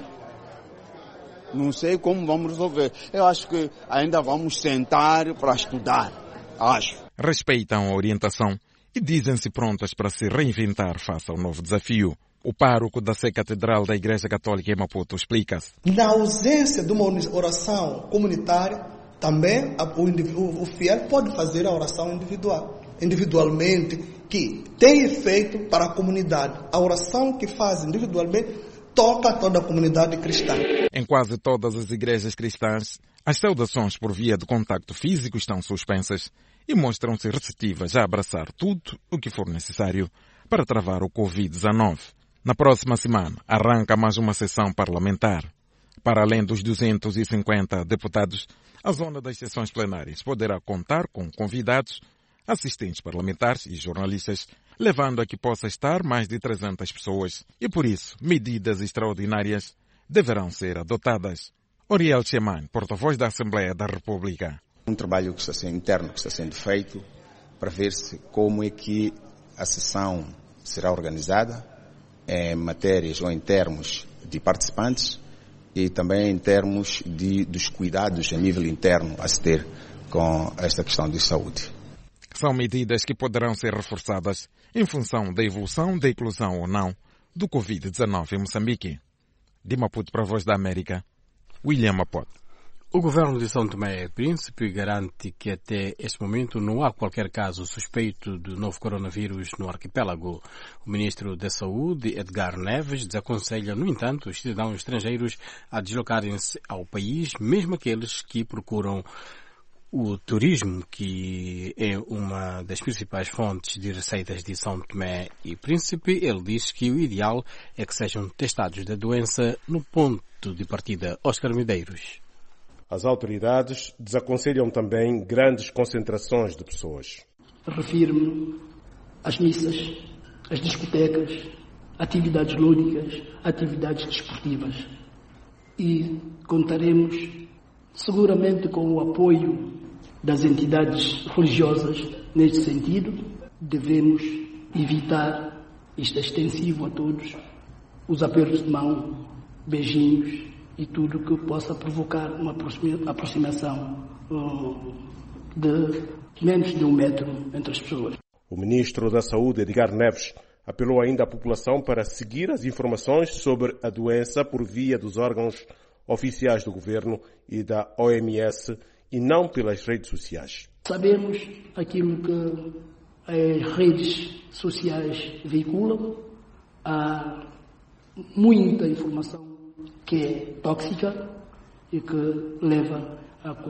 Não sei como vamos resolver. Eu acho que ainda vamos sentar para estudar. Acho. Respeitam a orientação e dizem-se prontas para se reinventar face ao novo desafio. O pároco da Sé Catedral da Igreja Católica em Maputo explica-se. Na ausência de uma oração comunitária, também o fiel pode fazer a oração individualmente, que tem efeito para a comunidade. A oração que faz individualmente toca toda a comunidade cristã. Em quase todas as igrejas cristãs, as saudações por via de contacto físico estão suspensas e mostram-se receptivas a abraçar tudo o que for necessário para travar o Covid-19. Na próxima semana, arranca mais uma sessão parlamentar. Para além dos 250 deputados, a zona das sessões plenárias poderá contar com convidados, assistentes parlamentares e jornalistas, levando a que possa estar mais de 300 pessoas. E por isso, medidas extraordinárias deverão ser adotadas. Oriel Cheman, porta-voz da Assembleia da República. Um trabalho que está sendo interno, que está sendo feito, para ver como é que a sessão será organizada, em matérias ou em termos de participantes, e também em termos dos cuidados a nível interno a se ter com esta questão de saúde. São medidas que poderão ser reforçadas em função da evolução da inclusão ou não do Covid-19 em Moçambique. De Maputo para a Voz da América, William Mapote. O governo de São Tomé e Príncipe garante que até este momento não há qualquer caso suspeito do novo coronavírus no arquipélago. O ministro da Saúde, Edgar Neves, desaconselha, no entanto, os cidadãos estrangeiros a deslocarem-se ao país, mesmo aqueles que procuram o turismo, que é uma das principais fontes de receitas de São Tomé e Príncipe. Ele diz que o ideal é que sejam testados da doença no ponto de partida. Oscar Medeiros. As autoridades desaconselham também grandes concentrações de pessoas. Refiro-me às missas, às discotecas, atividades lúdicas, atividades desportivas. E contaremos seguramente com o apoio das entidades religiosas neste sentido. Devemos evitar, isto é extensivo a todos, os apertos de mão, beijinhos e tudo que possa provocar uma aproximação de menos de 1 metro entre as pessoas. O ministro da Saúde, Edgar Neves, apelou ainda à população para seguir as informações sobre a doença por via dos órgãos oficiais do governo e da OMS e não pelas redes sociais. Sabemos aquilo que as redes sociais veiculam, há muita informação que é tóxica e que leva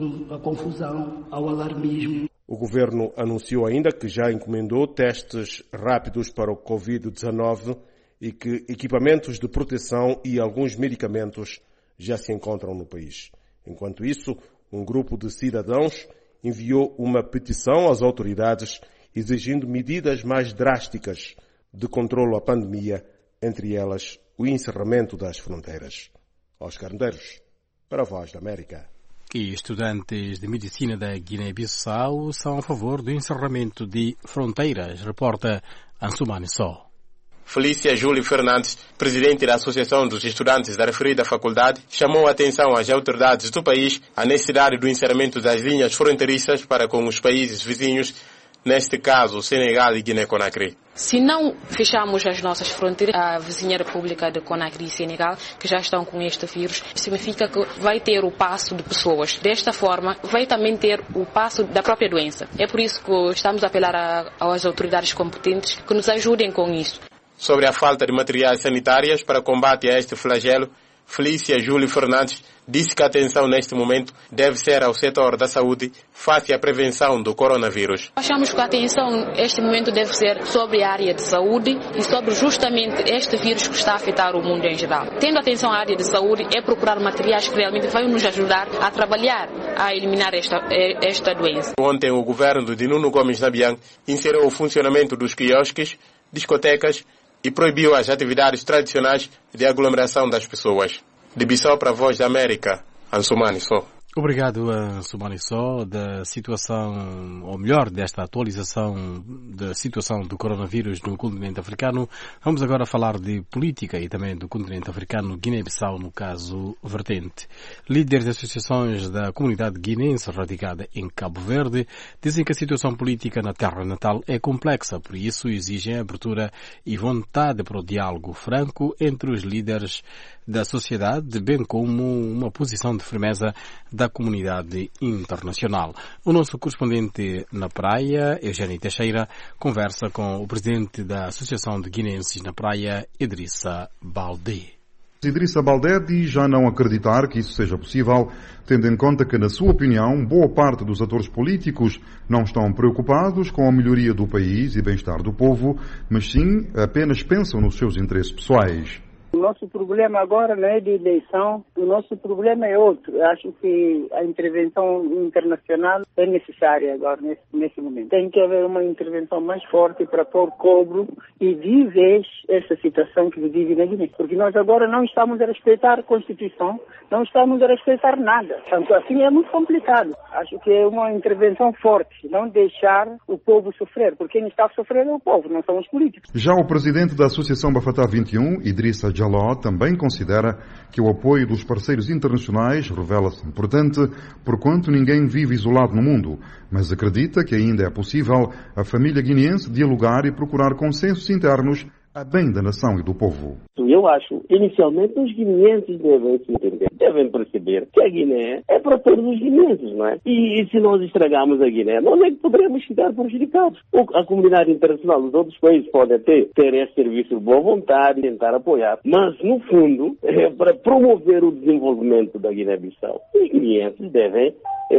à confusão, ao alarmismo. O governo anunciou ainda que já encomendou testes rápidos para o Covid-19 e que equipamentos de proteção e alguns medicamentos já se encontram no país. Enquanto isso, um grupo de cidadãos enviou uma petição às autoridades exigindo medidas mais drásticas de controlo à pandemia, entre elas o encerramento das fronteiras. Oscar Medeiros, para a Voz da América. E estudantes de medicina da Guiné-Bissau são a favor do encerramento de fronteiras, reporta Ansumani Só. Felícia Júlio Fernandes, presidente da Associação dos Estudantes da referida faculdade, chamou a atenção às autoridades do país à necessidade do encerramento das linhas fronteiriças para com os países vizinhos, neste caso Senegal e Guiné-Conakry. Se não fecharmos as nossas fronteiras, a vizinha República de Conakry e Senegal, que já estão com este vírus, significa que vai ter o passo de pessoas. Desta forma, vai também ter o passo da própria doença. É por isso que estamos a apelar às autoridades competentes que nos ajudem com isso. Sobre a falta de materiais sanitários para combate a este flagelo, Felícia Júlio Fernandes disse que a atenção neste momento deve ser ao setor da saúde face à prevenção do coronavírus. Achamos que a atenção neste momento deve ser sobre a área de saúde e sobre justamente este vírus que está a afetar o mundo em geral. Tendo atenção à área de saúde, é procurar materiais que realmente vão nos ajudar a trabalhar, a eliminar esta doença. Ontem o governo de Nuno Gomes Nabian inseriu o funcionamento dos quiosques, discotecas e proibiu as atividades tradicionais de aglomeração das pessoas. De Bissau para a Voz da América, Ansumani Só. Obrigado, Ansumani Só, da situação, ou melhor, desta atualização da situação do coronavírus no continente africano. Vamos agora falar de política e também do continente africano, Guiné-Bissau, no caso vertente. Líderes de associações da comunidade guinense radicada em Cabo Verde dizem que a situação política na terra natal é complexa, por isso exigem abertura e vontade para o diálogo franco entre os líderes da sociedade, bem como uma posição de firmeza da comunidade internacional. O nosso correspondente na praia, Eugênio Teixeira, conversa com o presidente da Associação de Guinenses na Praia, Idrissa Baldé. Idrissa Baldé diz já não acreditar que isso seja possível, tendo em conta que, na sua opinião, boa parte dos atores políticos não estão preocupados com a melhoria do país e bem-estar do povo, mas sim apenas pensam nos seus interesses pessoais. O nosso problema agora não é de eleição, o nosso problema é outro. Eu acho que a intervenção internacional é necessária agora, nesse momento. Tem que haver uma intervenção mais forte para pôr cobro e de vez essa situação que se vive na Guiné. Porque nós agora não estamos a respeitar a Constituição, não estamos a respeitar nada. Tanto assim é muito complicado. Acho que é uma intervenção forte, não deixar o povo sofrer, porque quem está a sofrer é o povo, não são os políticos. Já o presidente da Associação Bafatá 21, Idrissa Jaló, também considera que o apoio dos parceiros internacionais revela-se importante, porquanto ninguém vive isolado no mundo, mas acredita que ainda é possível a família guineense dialogar e procurar consensos internos a bem da nação e do povo. Eu acho, inicialmente, os guineenses devem se entender, devem perceber que a Guiné é para todos os guineenses, não é? E se nós estragarmos a Guiné, nós é que poderemos ficar prejudicados. A comunidade internacional dos outros países pode até ter esse serviço de boa vontade e tentar apoiar, mas, no fundo, para promover o desenvolvimento da Guiné-Bissau, os guineenses devem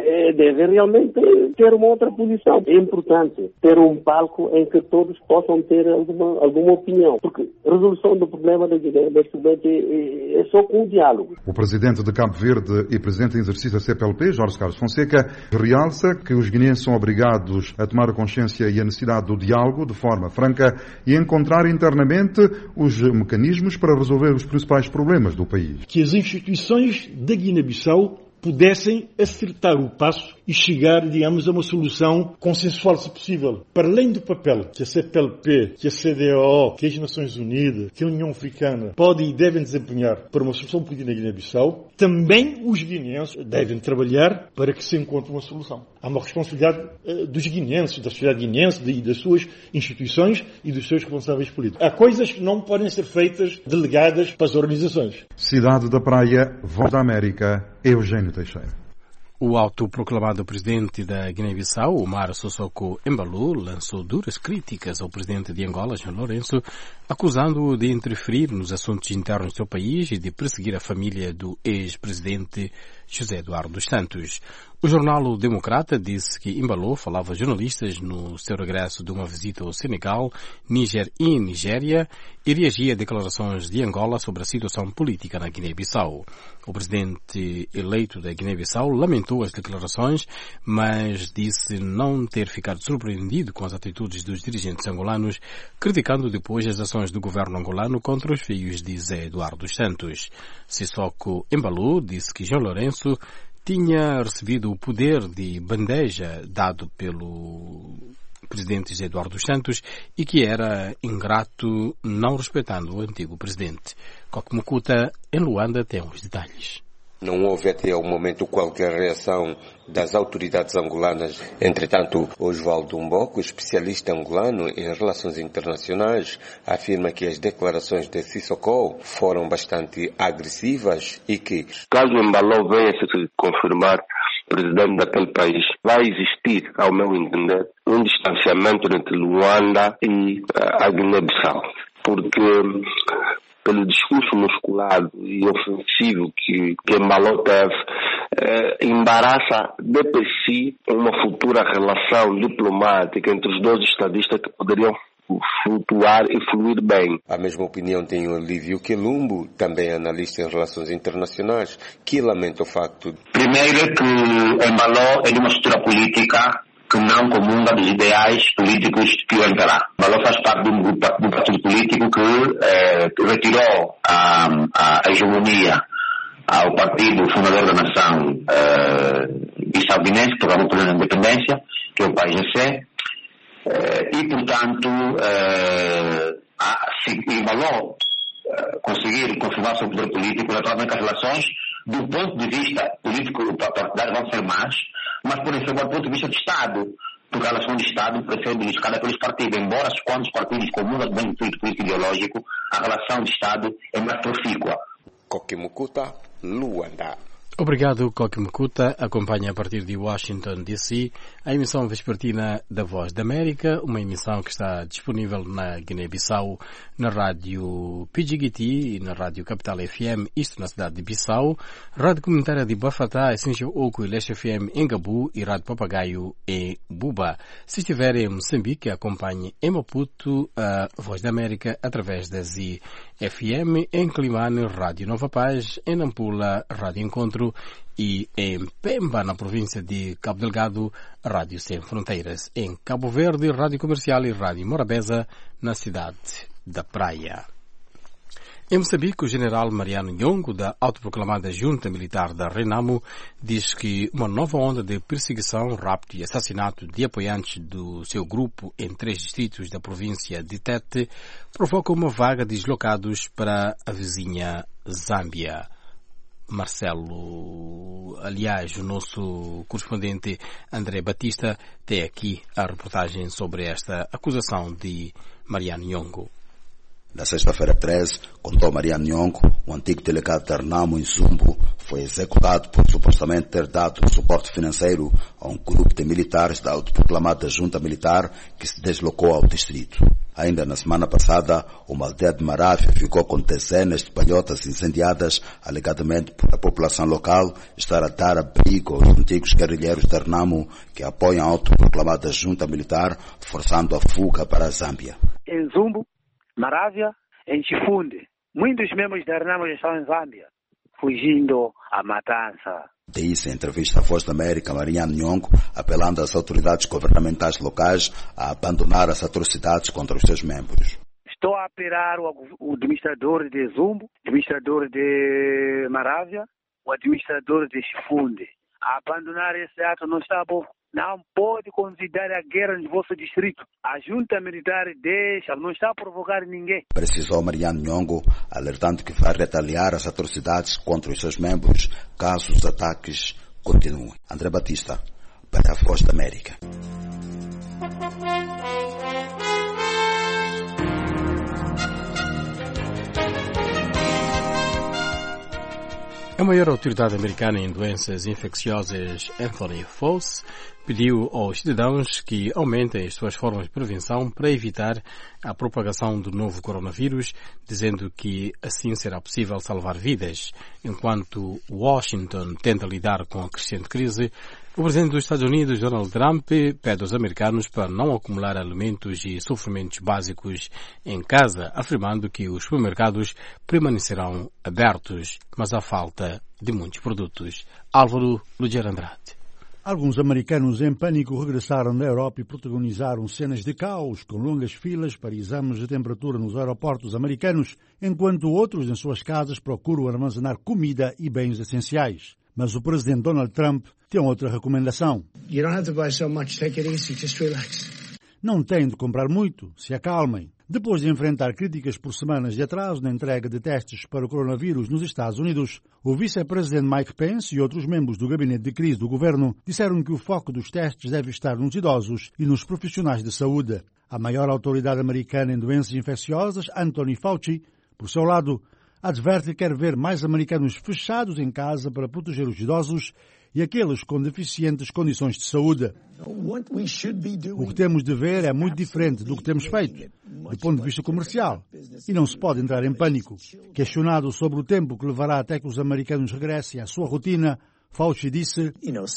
realmente ter uma outra posição. É importante ter um palco em que todos possam ter alguma opinião, porque a resolução do problema da Guiné, neste momento, é só com o diálogo. O presidente presidente de Cabo Verde e presidente em exercício da CPLP, Jorge Carlos Fonseca, realça que os guineenses são obrigados a tomar consciência e a necessidade do diálogo de forma franca e encontrar internamente os mecanismos para resolver os principais problemas do país. Que as instituições da Guiné-Bissau pudessem acertar o passo e chegar, digamos, a uma solução consensual, se possível. Para além do papel que a CPLP, que a CEDEAO, que as Nações Unidas, que a União Africana podem e devem desempenhar para uma solução política na Guiné-Bissau, também os guineenses devem trabalhar para que se encontre uma solução. Há uma responsabilidade dos guineenses, da sociedade guineense e das suas instituições e dos seus responsáveis políticos. Há coisas que não podem ser feitas delegadas para as organizações. Cidade da Praia, Voz da América, Eugênio Teixeira. O autoproclamado presidente da Guiné-Bissau, Omar Sissoko Embalo, lançou duras críticas ao presidente de Angola, João Lourenço, acusando-o de interferir nos assuntos internos do seu país e de perseguir a família do ex-presidente José Eduardo dos Santos. O jornal O Democrata disse que Embalo falava a jornalistas no seu regresso de uma visita ao Senegal, Níger e Nigéria e reagia a declarações de Angola sobre a situação política na Guiné-Bissau. O presidente eleito da Guiné-Bissau lamentou as declarações, mas disse não ter ficado surpreendido com as atitudes dos dirigentes angolanos, criticando depois as ações do governo angolano contra os filhos de José Eduardo dos Santos. Sissoko Embalo disse que João Lourenço tinha recebido o poder de bandeja dado pelo presidente José Eduardo dos Santos e que era ingrato não respeitando o antigo presidente. Coque Mukuta, em Luanda, tem os detalhes. Não houve até o momento qualquer reação das autoridades angolanas. Entretanto, Oswaldo Mboco, especialista angolano em relações internacionais, afirma que as declarações de Sissoko foram bastante agressivas e que, caso Embalo venha se confirmar presidente daquele país, vai existir, ao meu entender, um distanciamento entre Luanda e a Guiné-Bissau. Porque pelo discurso musculado e ofensivo que Embalo teve, embaraça de per si uma futura relação diplomática entre os dois estadistas que poderiam flutuar e fluir bem. A mesma opinião tem o Olívio Quelumbo, também analista em relações internacionais, que lamenta o facto. Primeiro que Embalo é de uma estrutura política que não comunga dos ideais políticos que o MPLA. Embalo faz parte de um partido político que retirou a hegemonia ao partido fundador da nação bissau-guinense, que proclamou por independência, que é o PAIGC, e, portanto, se Embalo conseguir confirmar seu poder político, naturalmente as relações, do ponto de vista político-partidário, vão ser más, mas podem ser do ponto de vista de Estado, porque a relação de Estado pode ser beliscada pelos partidos, embora quando os partidos comungam bem político e ideológico, a relação de Estado é mais profícua. Coque Mukuta, Luanda. Obrigado, Coque Mukuta. Acompanha a partir de Washington, D.C., a emissão vespertina da Voz da América, uma emissão que está disponível na Guiné-Bissau, na rádio PGT e na rádio Capital FM, isto na cidade de Bissau, rádio comunitária de Bafatá, Essêncio Oco e Leste FM em Gabu e rádio Papagaio em Buba. Se estiver em Moçambique, acompanhe em Maputo a Voz da América através da ZFM, em Climane, Rádio Nova Paz, em Nampula, Rádio Encontro e em Pemba, na província de Cabo Delgado, Rádio Sem Fronteiras. Em Cabo Verde, Rádio Comercial e Rádio Morabeza, na cidade da Praia. Em Moçambique, o general Mariano Nhongo, da autoproclamada Junta Militar da Renamo, diz que uma nova onda de perseguição, rapto e assassinato de apoiantes do seu grupo em 3 distritos da província de Tete provoca uma vaga de deslocados para a vizinha Zâmbia. Marcelo, aliás, o nosso correspondente André Batista tem aqui a reportagem sobre esta acusação de Mariano Nhongo. Na sexta-feira 13, contou Mariano Nhongo, o antigo delegado da Renamo em Zumbo, foi executado por supostamente ter dado suporte financeiro a um grupo de militares da autoproclamada Junta Militar que se deslocou ao distrito. Ainda na semana passada, uma aldeia de Marávia ficou com dezenas de palhotas incendiadas, alegadamente por a população local estar a dar abrigo aos antigos guerrilheiros da Renamo que apoiam a autoproclamada Junta Militar, forçando a fuga para a Zâmbia. Em Zumbo, Marávia, em Chifunde, muitos membros da Renamo estão em Zâmbia. fugindo à matança. Disse em entrevista à Voz da América, Mariano Nhongo, apelando às autoridades governamentais locais a abandonar as atrocidades contra os seus membros. Estou a apelar o administrador de Zumbo, o administrador de Marávia, o administrador de Chifunde, a abandonar esse ato. Não está bom. Não pode convidar a guerra no vosso distrito. A junta militar deixa, não está a provocar ninguém. Precisou Mariano Nhongo, alertando que vai retaliar as atrocidades contra os seus membros caso os ataques continuem. André Batista, para a Voz da América. A maior autoridade americana em doenças infecciosas, Anthony Fauci, pediu aos cidadãos que aumentem as suas formas de prevenção para evitar a propagação do novo coronavírus, dizendo que assim será possível salvar vidas. Enquanto Washington tenta lidar com a crescente crise, o presidente dos Estados Unidos, Donald Trump, pede aos americanos para não acumular alimentos e suprimentos básicos em casa, afirmando que os supermercados permanecerão abertos, mas há falta de muitos produtos. Álvaro Lugero Andrade. Alguns americanos em pânico regressaram da Europa e protagonizaram cenas de caos, com longas filas para exames de temperatura nos aeroportos americanos, enquanto outros em suas casas procuram armazenar comida e bens essenciais. Mas o presidente Donald Trump tem outra recomendação. You don't have to buy so much. Take it easy. Just relax. Não têm de comprar muito, se acalmem. Depois de enfrentar críticas por semanas de atraso na entrega de testes para o coronavírus nos Estados Unidos, o vice-presidente Mike Pence e outros membros do gabinete de crise do governo disseram que o foco dos testes deve estar nos idosos e nos profissionais de saúde. A maior autoridade americana em doenças infecciosas, Anthony Fauci, por seu lado, adverte que quer ver mais americanos fechados em casa para proteger os idosos e aqueles com deficientes condições de saúde. O que temos de ver é muito diferente do que temos feito, do ponto de vista comercial, e não se pode entrar em pânico. Questionado sobre o tempo que levará até que os americanos regressem à sua rotina, Fauci disse,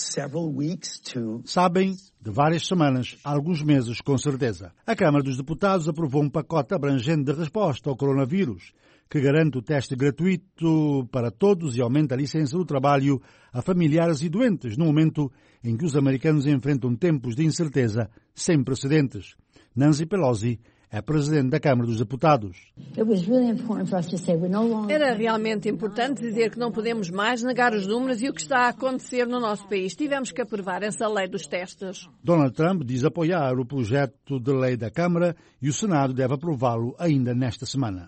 sabem, de várias semanas, alguns meses com certeza. A Câmara dos Deputados aprovou um pacote abrangente de resposta ao coronavírus, que garante o teste gratuito para todos e aumenta a licença do trabalho a familiares e doentes, no momento em que os americanos enfrentam tempos de incerteza sem precedentes. Nancy Pelosi é presidente da Câmara dos Deputados. Era realmente importante dizer que não podemos mais negar os números e o que está a acontecer no nosso país. Tivemos que aprovar essa lei dos testes. Donald Trump diz apoiar o projeto de lei da Câmara e o Senado deve aprová-lo ainda nesta semana.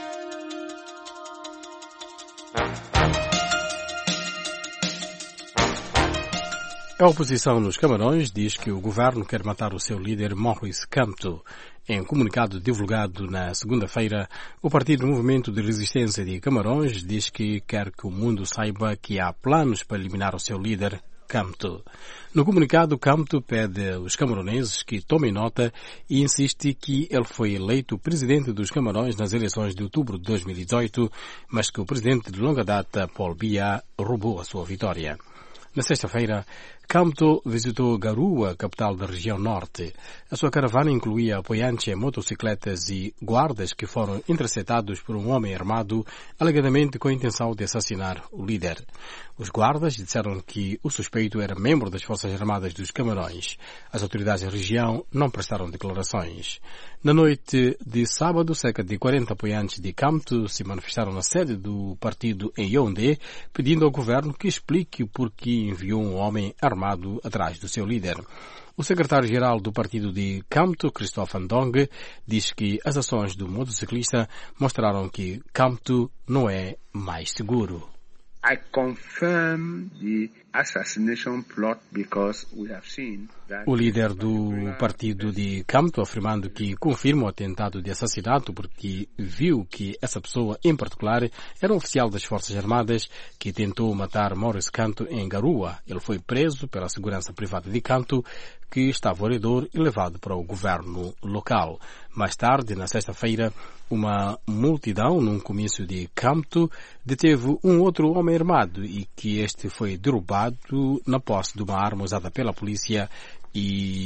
A oposição nos Camarões diz que o governo quer matar o seu líder Maurice Kamto. Em comunicado divulgado na segunda-feira, o Partido Movimento de Resistência de Camarões diz que quer que o mundo saiba que há planos para eliminar o seu líder, Kamto. No comunicado, Kamto pede aos camaroneses que tomem nota e insiste que ele foi eleito presidente dos Camarões nas eleições de outubro de 2018, mas que o presidente de longa data, Paul Biya, roubou a sua vitória. Na sexta-feira, Kamto visitou Garua, capital da região norte. A sua caravana incluía apoiantes em motocicletas e guardas que foram interceptados por um homem armado, alegadamente com a intenção de assassinar o líder. Os guardas disseram que o suspeito era membro das Forças Armadas dos Camarões. As autoridades da região não prestaram declarações. Na noite de sábado, cerca de 40 apoiantes de Kamto se manifestaram na sede do partido em Yaoundé, pedindo ao governo que explique o porquê enviou um homem armado atrás do seu líder. O secretário-geral do partido de Kamto, Christophe Ndong, diz que as ações do motociclista mostraram que Kamto não é mais seguro. I confirm the assassination plot because we have seen that... O líder do partido de Kamto afirmando que confirma o atentado de assassinato porque viu que essa pessoa em particular era um oficial das Forças Armadas que tentou matar Maurice Kamto em Garua. Ele foi preso pela segurança privada de Kamto, que estava orador e levado para o governo local. Mais tarde, na sexta-feira, uma multidão num comício de Kamto deteve um outro homem armado e que este foi derrubado na posse de uma arma usada pela polícia e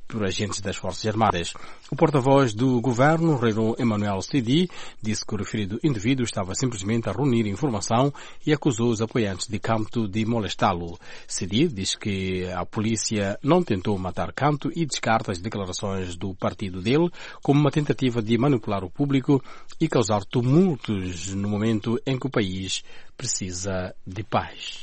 por agentes das Forças Armadas. O porta-voz do governo, Rero Emmanuel Sidi, disse que o referido indivíduo estava simplesmente a reunir informação e acusou os apoiantes de Canto de molestá-lo. Sidi diz que a polícia não tentou matar Canto e descarta as declarações do partido dele como uma tentativa de manipular o público e causar tumultos no momento em que o país precisa de paz.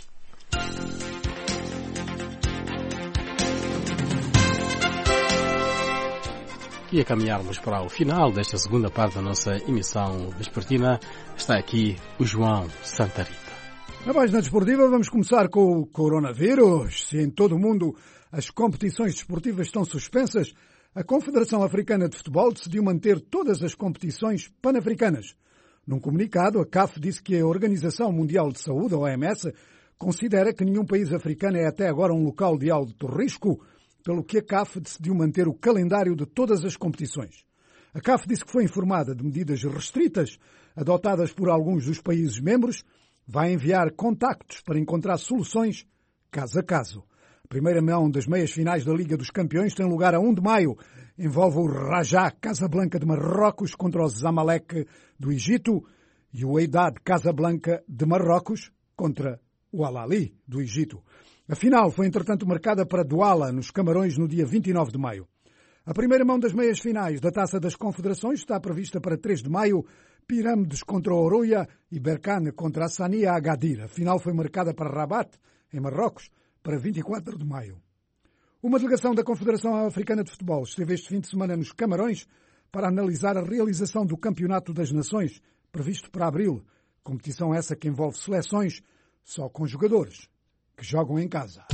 E a caminharmos para o final desta segunda parte da nossa emissão vespertina, está aqui o João Santa Rita. Na página desportiva vamos começar com o coronavírus. Se em todo o mundo as competições desportivas estão suspensas, a Confederação Africana de Futebol decidiu manter todas as competições pan-africanas. Num comunicado, a CAF disse que a Organização Mundial de Saúde, a OMS, considera que nenhum país africano é até agora um local de alto risco, pelo que a CAF decidiu manter o calendário de todas as competições. A CAF disse que foi informada de medidas restritas adotadas por alguns dos países membros, vai enviar contactos para encontrar soluções caso a caso. A primeira mão das meias finais da Liga dos Campeões tem lugar a 1 de maio. Envolve o Raja Casablanca de Marrocos contra o Zamalek do Egito e o Wydad Casablanca de Marrocos contra o Al-Ahly do Egito. A final foi, entretanto, marcada para Douala, nos Camarões, no dia 29 de maio. A primeira mão das meias finais da Taça das Confederações está prevista para 3 de maio, Pirâmides contra Oroya e Berkane contra a Sania Agadir. A final foi marcada para Rabat, em Marrocos, para 24 de maio. Uma delegação da Confederação Africana de Futebol esteve este fim de semana nos Camarões para analisar a realização do Campeonato das Nações, previsto para abril. Competição essa que envolve seleções só com jogadores que jogam em casa.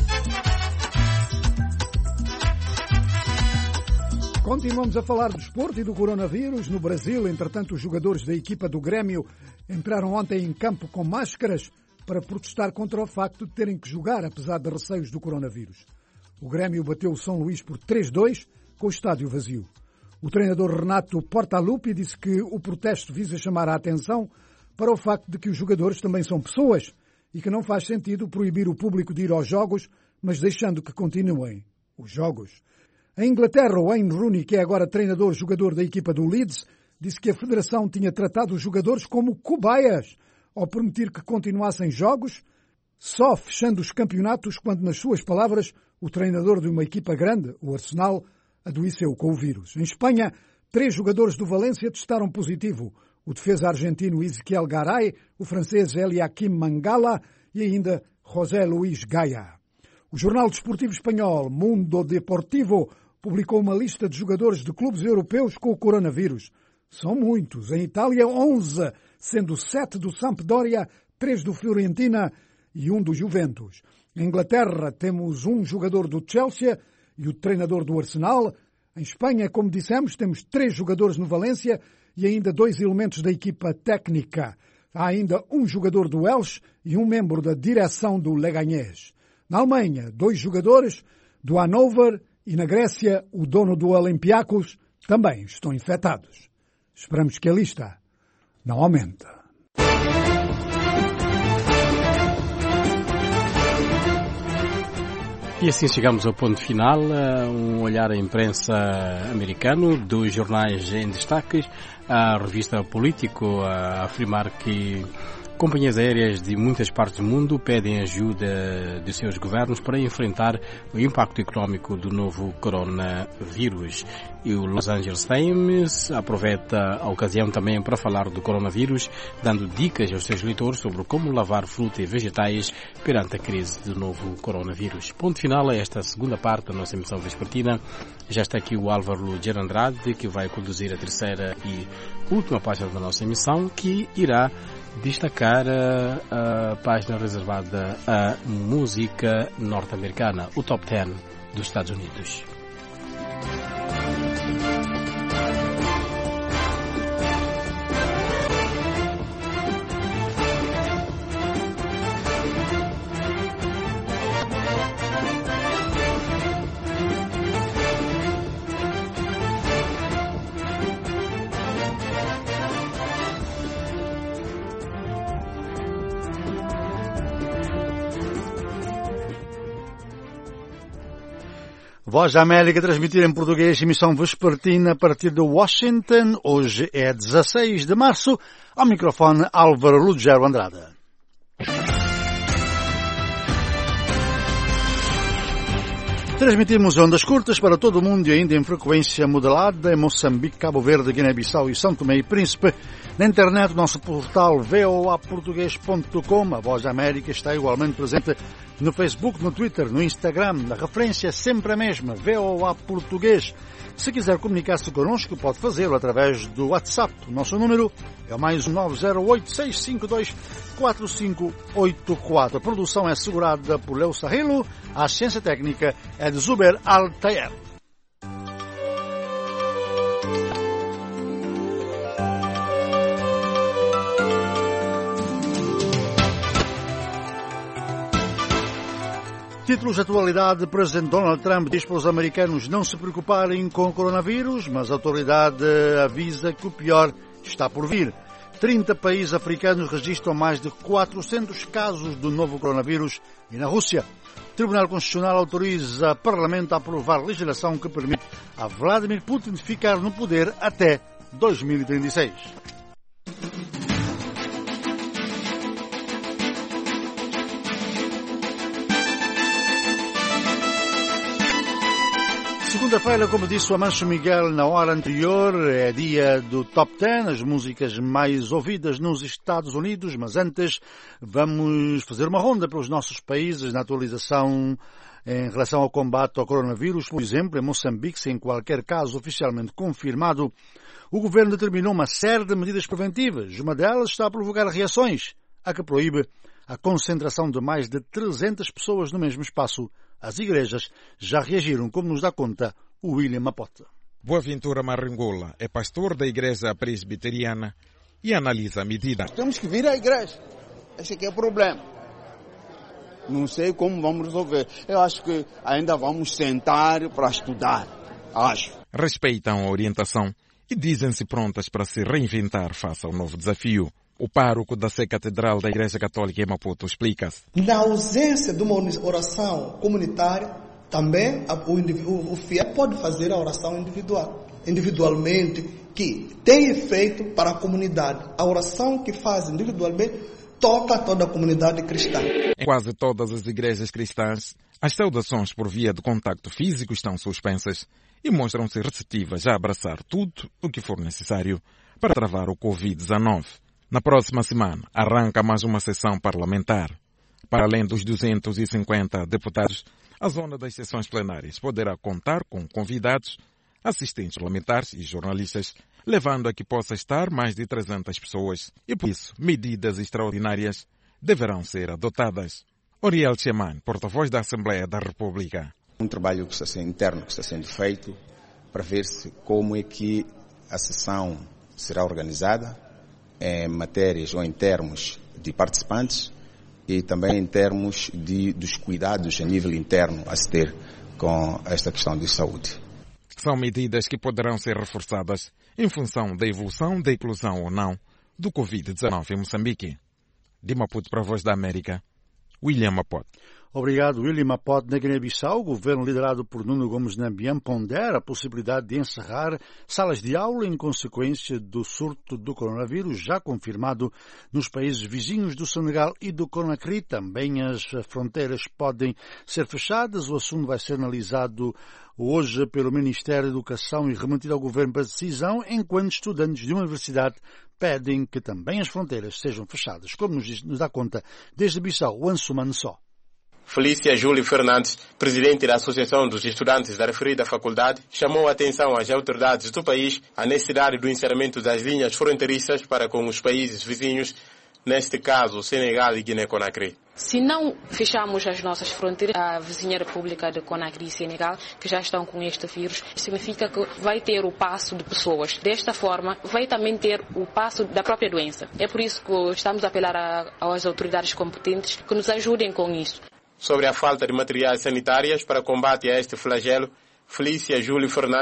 Continuamos a falar do desporto e do coronavírus. No Brasil, entretanto, os jogadores da equipa do Grêmio entraram ontem em campo com máscaras para protestar contra o facto de terem que jogar, apesar de receios do coronavírus. O Grêmio bateu o São Luís por 3-2, com o estádio vazio. O treinador Renato Portaluppi disse que o protesto visa chamar a atenção para o facto de que os jogadores também são pessoas e que não faz sentido proibir o público de ir aos jogos, mas deixando que continuem os jogos. Em Inglaterra, Wayne Rooney, que é agora treinador-jogador da equipa do Leeds, disse que a Federação tinha tratado os jogadores como cobaias ao permitir que continuassem jogos, só fechando os campeonatos quando, nas suas palavras, o treinador de uma equipa grande, o Arsenal, adoeceu com o vírus. Em Espanha, 3 jogadores do Valência testaram positivo. O defesa argentino Ezequiel Garay, o francês Eliakim Mangala e ainda José Luís Gaia. O jornal desportivo espanhol Mundo Deportivo publicou uma lista de jogadores de clubes europeus com o coronavírus. São muitos. Em Itália, 11, sendo 7 do Sampdoria, 3 do Fiorentina e 1 do Juventus. Em Inglaterra, temos um jogador do Chelsea e o treinador do Arsenal. Em Espanha, como dissemos, temos 3 jogadores no Valência e ainda 2 elementos da equipa técnica. Há ainda um jogador do Elche e um membro da direção do Leganés. Na Alemanha, 2 jogadores do Hannover e na Grécia, o dono do Olympiacos também estão infectados. Esperamos que a lista não aumente. E assim chegamos ao ponto final, um olhar à imprensa americano, dos jornais em destaque, a revista Político a afirmar que companhias aéreas de muitas partes do mundo pedem ajuda de seus governos para enfrentar o impacto económico do novo coronavírus. E o Los Angeles Times aproveita a ocasião também para falar do coronavírus, dando dicas aos seus leitores sobre como lavar fruta e vegetais perante a crise do novo coronavírus. Ponto final a esta segunda parte da nossa emissão vespertina. Já está aqui o Álvaro Gerandrade, que vai conduzir a terceira e última página da nossa emissão, que irá destacar a página reservada à música norte-americana, o Top 10 dos Estados Unidos. Voz da América, transmitir em português, emissão vespertina a partir de Washington. Hoje é 16 de março. Ao microfone, Álvaro Lugero Andrade. Transmitimos ondas curtas para todo o mundo e ainda em frequência modulada em Moçambique, Cabo Verde, Guiné-Bissau e São Tomé e Príncipe. Na internet, o nosso portal voaportugues.com. A Voz da América está igualmente presente no Facebook, no Twitter, no Instagram. A referência é sempre a mesma, VOA Português. Se quiser comunicar-se connosco, pode fazê-lo através do WhatsApp. O nosso número é o mais 908-652-4584. A produção é assegurada por Leo Sarrilo. A assistência técnica é de Zuber Altair. Títulos de atualidade. Presidente Donald Trump diz para os americanos não se preocuparem com o coronavírus, mas a autoridade avisa que o pior está por vir. 30 países africanos registram mais de 400 casos do novo coronavírus e na Rússia. O Tribunal Constitucional autoriza o Parlamento a aprovar legislação que permite a Vladimir Putin ficar no poder até 2036. Segunda-feira, como disse o Amancio Miguel na hora anterior, é dia do Top 10, as músicas mais ouvidas nos Estados Unidos, mas antes vamos fazer uma ronda pelos nossos países na atualização em relação ao combate ao coronavírus. Por exemplo, em Moçambique, sem qualquer caso oficialmente confirmado, o governo determinou uma série de medidas preventivas. Uma delas está a provocar reações, a que proíbe a concentração de mais de 300 pessoas no mesmo espaço. As igrejas já reagiram, como nos dá conta o William Mapota. Boaventura Maringola é pastor da igreja presbiteriana e analisa a medida. Temos que vir à igreja. Esse aqui é o problema. Não sei como vamos resolver. Eu acho que ainda vamos sentar para estudar. Acho. Respeitam a orientação e dizem-se prontas para se reinventar face ao novo desafio. O pároco da Sé Catedral da Igreja Católica em Maputo explica-se. Na ausência de uma oração comunitária, também o fiel pode fazer a oração individualmente, que tem efeito para a comunidade. A oração que faz individualmente toca toda a comunidade cristã. Em quase todas as igrejas cristãs, as saudações por via de contacto físico estão suspensas e mostram-se receptivas a abraçar tudo o que for necessário para travar o Covid-19. Na próxima semana, arranca mais uma sessão parlamentar. Para além dos 250 deputados, a zona das sessões plenárias poderá contar com convidados, assistentes parlamentares e jornalistas, levando a que possa estar mais de 300 pessoas. E por isso, medidas extraordinárias deverão ser adotadas. Oriel Cheman, porta-voz da Assembleia da República. Um trabalho interno que está sendo feito para ver como é que a sessão será organizada, em matérias ou em termos de participantes e também em termos dos cuidados a nível interno a se ter com esta questão de saúde. São medidas que poderão ser reforçadas em função da evolução da inclusão ou não do Covid-19 em Moçambique. De Maputo para a Voz da América, William Mapota. Obrigado, William Mapota. Na Guiné-Bissau, o governo liderado por Nuno Gomes Nambian pondera a possibilidade de encerrar salas de aula em consequência do surto do coronavírus já confirmado nos países vizinhos do Senegal e do Conakry. Também as fronteiras podem ser fechadas. O assunto vai ser analisado hoje pelo Ministério da Educação e remetido ao governo para decisão, enquanto estudantes de uma universidade pedem que também as fronteiras sejam fechadas, como nos dá conta desde Bissau, o Ansumano Só. Felícia Júlio Fernandes, presidente da Associação dos Estudantes da referida faculdade, chamou a atenção às autoridades do país à necessidade do encerramento das linhas fronteiriças para com os países vizinhos, neste caso Senegal e Guiné-Conakry. Se não fecharmos as nossas fronteiras, a vizinha República de Conakry e Senegal, que já estão com este vírus, significa que vai ter o passo de pessoas. Desta forma, vai também ter o passo da própria doença. É por isso que estamos a apelar às autoridades competentes que nos ajudem com isso. Sobre a falta de materiais sanitários para combate a este flagelo, Felícia Júlio Fernandes,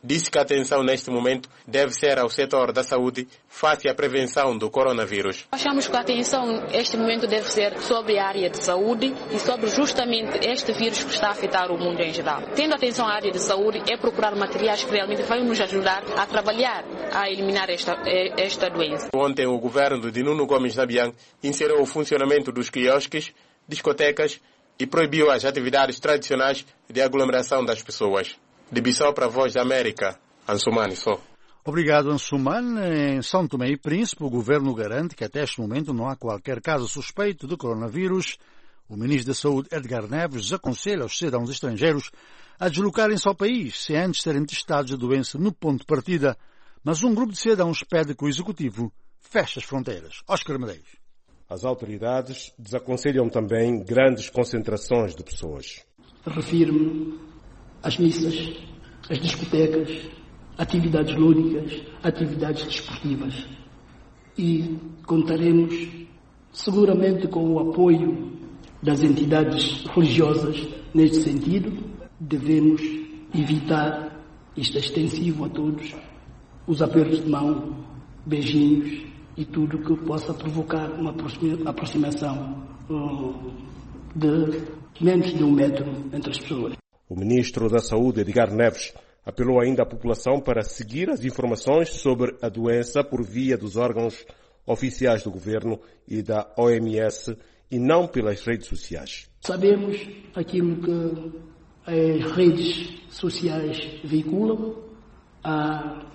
disse que a atenção neste momento deve ser ao setor da saúde face à prevenção do coronavírus. Achamos que a atenção neste momento deve ser sobre a área de saúde e sobre justamente este vírus que está a afetar o mundo em geral. Tendo atenção à área de saúde, é procurar materiais que realmente vão nos ajudar a trabalhar, a eliminar esta doença. Ontem o governo de Nuno Gomes Nabian encerrou o funcionamento dos quiosques, discotecas e proibiu as atividades tradicionais de aglomeração das pessoas. De Bissau para a Voz da América, Ansumani Só. Obrigado, Ansumani. Em São Tomé e Príncipe, o governo garante que até este momento não há qualquer caso suspeito de coronavírus. O ministro da Saúde, Edgar Neves, aconselha os cidadãos estrangeiros a deslocarem-se ao país sem antes serem testados a doença no ponto de partida. Mas um grupo de cidadãos pede que o Executivo feche as fronteiras. Oscar Medeiros. As autoridades desaconselham também grandes concentrações de pessoas. Refiro-me às missas, às discotecas, atividades lúdicas, atividades desportivas. E contaremos seguramente com o apoio das entidades religiosas neste sentido. Devemos evitar, isto é extensivo a todos, os apertos de mão, beijinhos e tudo que possa provocar uma aproximação de menos de 1 metro entre as pessoas. O ministro da Saúde, Edgar Neves, apelou ainda à população para seguir as informações sobre a doença por via dos órgãos oficiais do governo e da OMS e não pelas redes sociais. Sabemos aquilo que as redes sociais veiculam. Há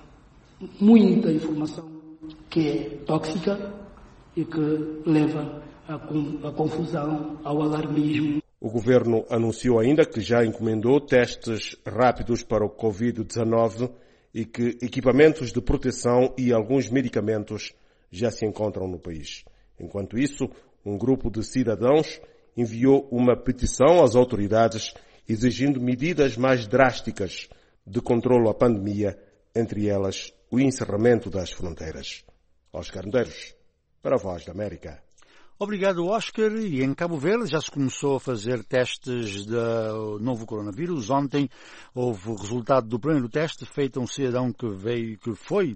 muita informação que é tóxica e que leva à confusão, ao alarmismo. O governo anunciou ainda que já encomendou testes rápidos para o Covid-19 e que equipamentos de proteção e alguns medicamentos já se encontram no país. Enquanto isso, um grupo de cidadãos enviou uma petição às autoridades exigindo medidas mais drásticas de controlo à pandemia, entre elas o encerramento das fronteiras. Oscar Medeiros, para a Voz da América. Obrigado, Oscar. E em Cabo Verde já se começou a fazer testes do novo coronavírus. Ontem houve o resultado do primeiro teste feito a um cidadão que foi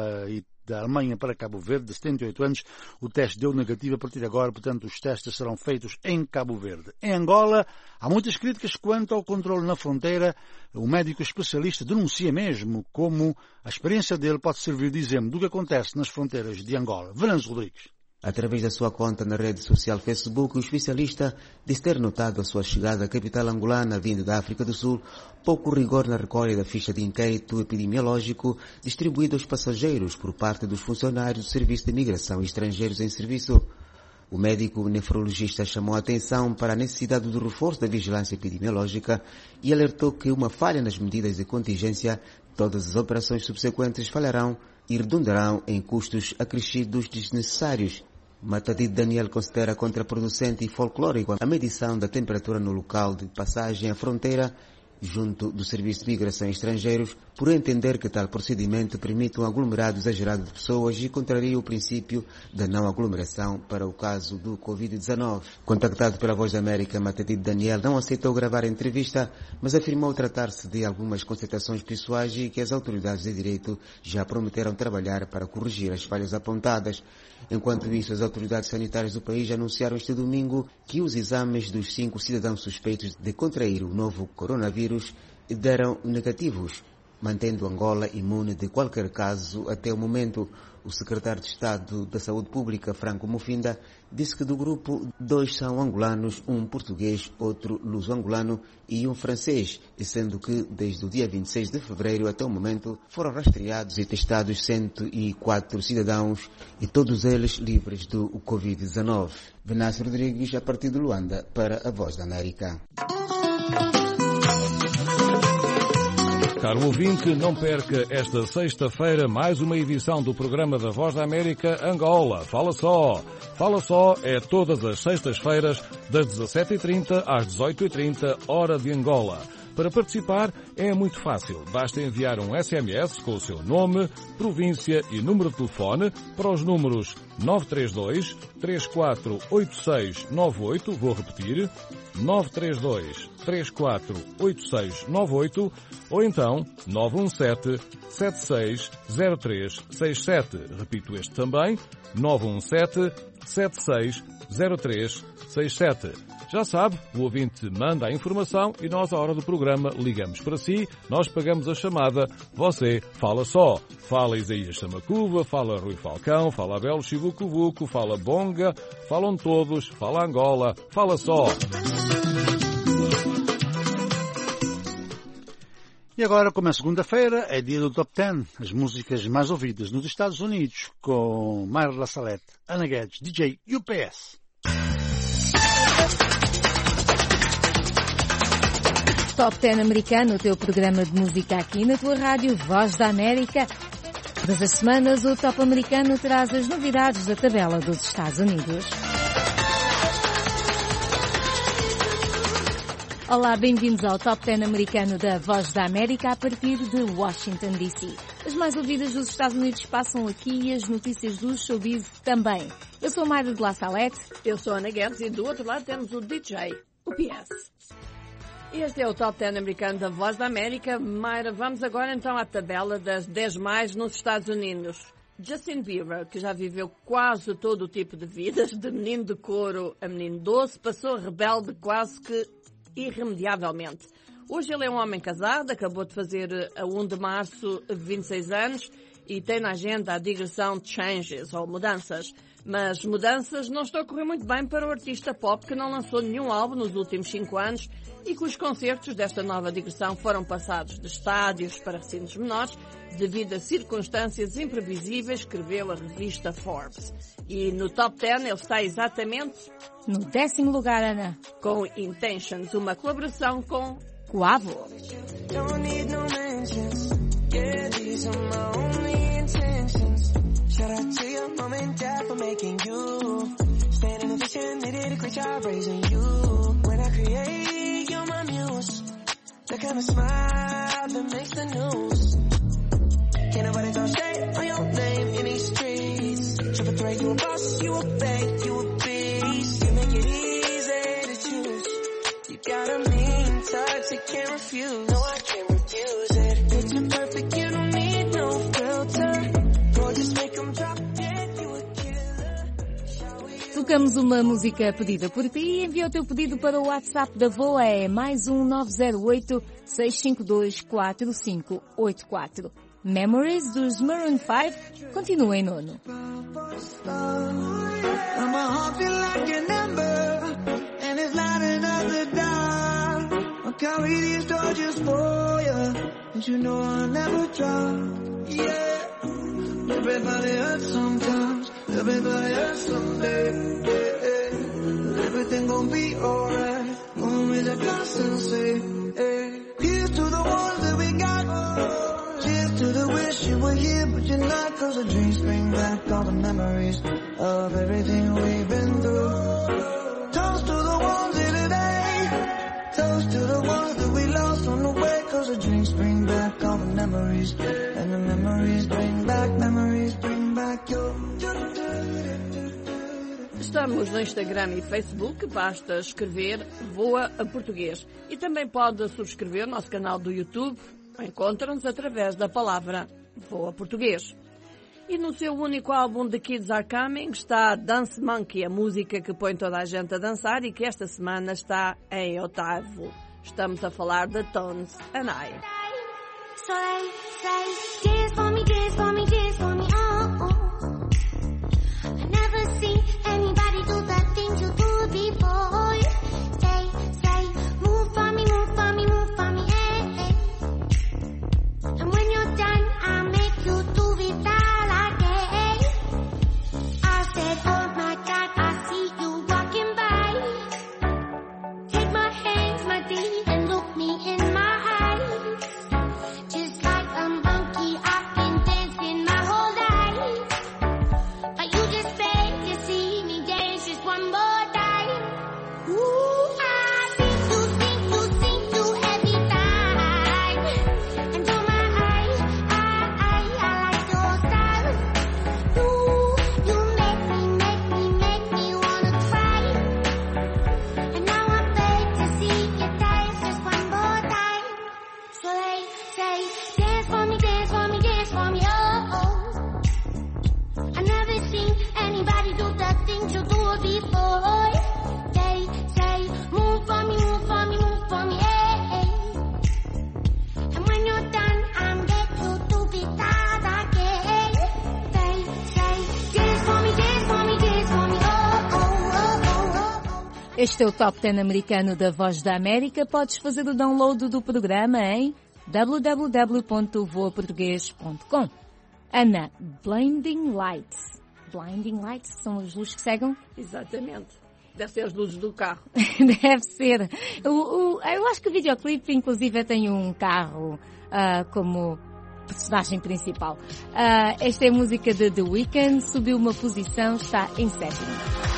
da Alemanha para Cabo Verde, de 78 anos. O teste deu negativo a partir de agora, portanto os testes serão feitos em Cabo Verde. Em Angola, há muitas críticas quanto ao controle na fronteira. O médico especialista denuncia mesmo como a experiência dele pode servir de exemplo do que acontece nas fronteiras de Angola. Venâncio Rodrigues. Através da sua conta na rede social Facebook, o especialista diz ter notado a sua chegada à capital angolana, vinda da África do Sul, pouco rigor na recolha da ficha de inquérito epidemiológico distribuída aos passageiros por parte dos funcionários do Serviço de Imigração e Estrangeiros em Serviço. O médico nefrologista chamou a atenção para a necessidade do reforço da vigilância epidemiológica e alertou que uma falha nas medidas de contingência, todas as operações subsequentes falharão e redundarão em custos acrescidos desnecessários. Matadito Daniel considera contraproducente e folclórico a medição da temperatura no local de passagem à fronteira junto do Serviço de Migração e Estrangeiros, por entender que tal procedimento permite um aglomerado exagerado de pessoas e contraria o princípio da não aglomeração para o caso do Covid-19. Contactado pela Voz da América, Matadito Daniel não aceitou gravar a entrevista, mas afirmou tratar-se de algumas constatações pessoais e que as autoridades de direito já prometeram trabalhar para corrigir as falhas apontadas. Enquanto isso, as autoridades sanitárias do país anunciaram este domingo que os exames dos 5 cidadãos suspeitos de contrair o novo coronavírus deram negativos, mantendo Angola imune de qualquer caso até o momento. O secretário de Estado da Saúde Pública, Franco Mufinda, disse que do grupo 2 são angolanos, um português, outro luso-angolano e um francês, sendo que desde o dia 26 de fevereiro até o momento foram rastreados e testados 104 cidadãos e todos eles livres do Covid-19. Venâncio Rodrigues, a partir de Luanda, para a Voz da América. Caro ouvinte, não perca esta sexta-feira mais uma edição do programa da Voz da América Angola. Fala Só. Fala Só é todas as sextas-feiras das 17h30 às 18h30, hora de Angola. Para participar é muito fácil. Basta enviar um SMS com o seu nome, província e número de telefone para os números 932 348698, vou repetir, 932 348698 ou então 917 760367. Repito este também, 917 760367. Já sabe, o ouvinte manda a informação e nós, à hora do programa, ligamos para si, nós pagamos a chamada, você fala só. Fala Isaías Samacuva, fala Rui Falcão, fala Abel Chivucuvuco, fala Bonga, falam todos, fala Angola, fala só. E agora, como é segunda-feira, é dia do Top 10, as músicas mais ouvidas nos Estados Unidos, com Mayra La Salette, Ana Guedes, DJ UPS. Top 10 americano, o teu programa de música aqui na tua rádio Voz da América. Todas as semanas o Top americano traz as novidades da tabela dos Estados Unidos. Olá, bem-vindos ao Top 10 americano da Voz da América a partir de Washington, D.C. As mais ouvidas dos Estados Unidos passam aqui e as notícias do showbiz também. Eu sou Mayra de La Salette. Eu sou Ana Guedes e do outro lado temos o DJ UPS. Este é o Top 10 americano da Voz da América. Mayra, vamos agora então à tabela das 10 mais nos Estados Unidos. Justin Bieber, que já viveu quase todo o tipo de vidas, de menino de couro a menino doce, passou rebelde quase que irremediavelmente. Hoje ele é um homem casado, acabou de fazer a 1 de março 26 anos e tem na agenda a digressão Changes, ou mudanças. Mas mudanças não estão a correr muito bem para o artista pop que não lançou nenhum álbum nos últimos 5 anos e cujos concertos desta nova digressão foram passados de estádios para recintos menores devido a circunstâncias imprevisíveis, escreveu a revista Forbes. E no Top 10 ele está exatamente no 10º lugar, Ana, com Intentions, uma colaboração com Quavo. Shout out to your mom and dad for making you. Stand in the vision, they did a great job raising you. When I create, you're my muse. The kind of smile that makes the news. Can't nobody talk shit on your name in these streets. Triple threat, you a boss, you a bank, you a beast. You make it easy to choose. You got a mean touch, you can't refuse. No, I can't refuse it. Picture perfect, you don't need no filter. Tocamos uma música pedida por ti e envia o teu pedido para o WhatsApp da VOA, é mais 908-652-4584. Memories dos Maroon 5 continua em nono. Everybody hurts sometimes, everybody hurts someday. Everything gon' be alright. Gonna raise a glass and say, hey. Here's to the ones that we got. Cheers to the wish you were here, but you're not. Cause the dreams bring back all the memories of everything we've been through. Toast to the ones here today. Toast to the ones that we lost on the way. Cause the dreams bring back all the memories. And the memories bring back your... Estamos no Instagram e Facebook, basta escrever Voa a Português. E também pode subscrever o nosso canal do YouTube. Encontra-nos através da palavra Voa Português. E no seu único álbum The Kids Are Coming está Dance Monkey, a música que põe toda a gente a dançar e que esta semana está em oitavo. Estamos a falar de Tones and I. So they say, dance for me, dance for me, dance for me, oh, oh. I never seen anybody do the things you do before. Say, move for me, move for me, move for me, hey, hey. And when you're done, I'll make you do it all again. I said, oh my God, I see you walking by. Take my hands, my dear, and look me in my eyes. Just like a monkey, I do before. They say, move for me, move for me, move for me, hey. And when you're done, I'm get to be sad again. They say, dance for me, dance for me, dance for me, oh, oh, oh, oh, oh. Este é o Top 10 americano da Voz da América. Podes fazer o download do programa em www.voaportugues.com. Ana, Blinding Lights. Blinding Lights são as luzes que cegam? Exatamente. Deve ser as luzes do carro. Deve ser. Eu acho que o videoclipe, inclusive, tem um carro como personagem principal. Esta é a música de The Weeknd, subiu uma posição, está em 7º.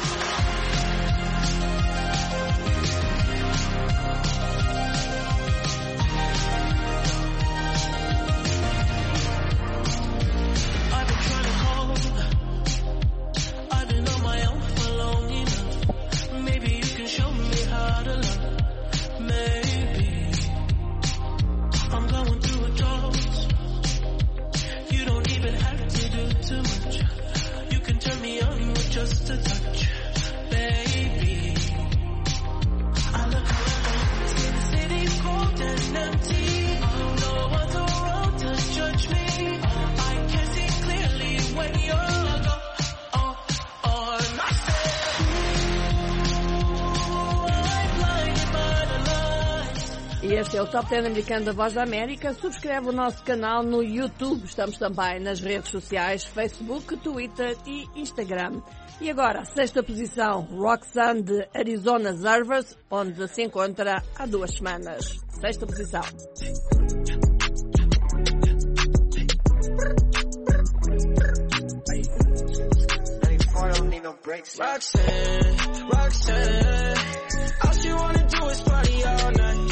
Este é o Top 10 americano da Voz da América. Subscreve o nosso canal no YouTube. Estamos também nas redes sociais, Facebook, Twitter e Instagram. E agora, 6ª posição, Roxanne de Arizona Zervers, onde se encontra há 2 semanas. 6ª posição. Roxanne, all she wanna do is party all night.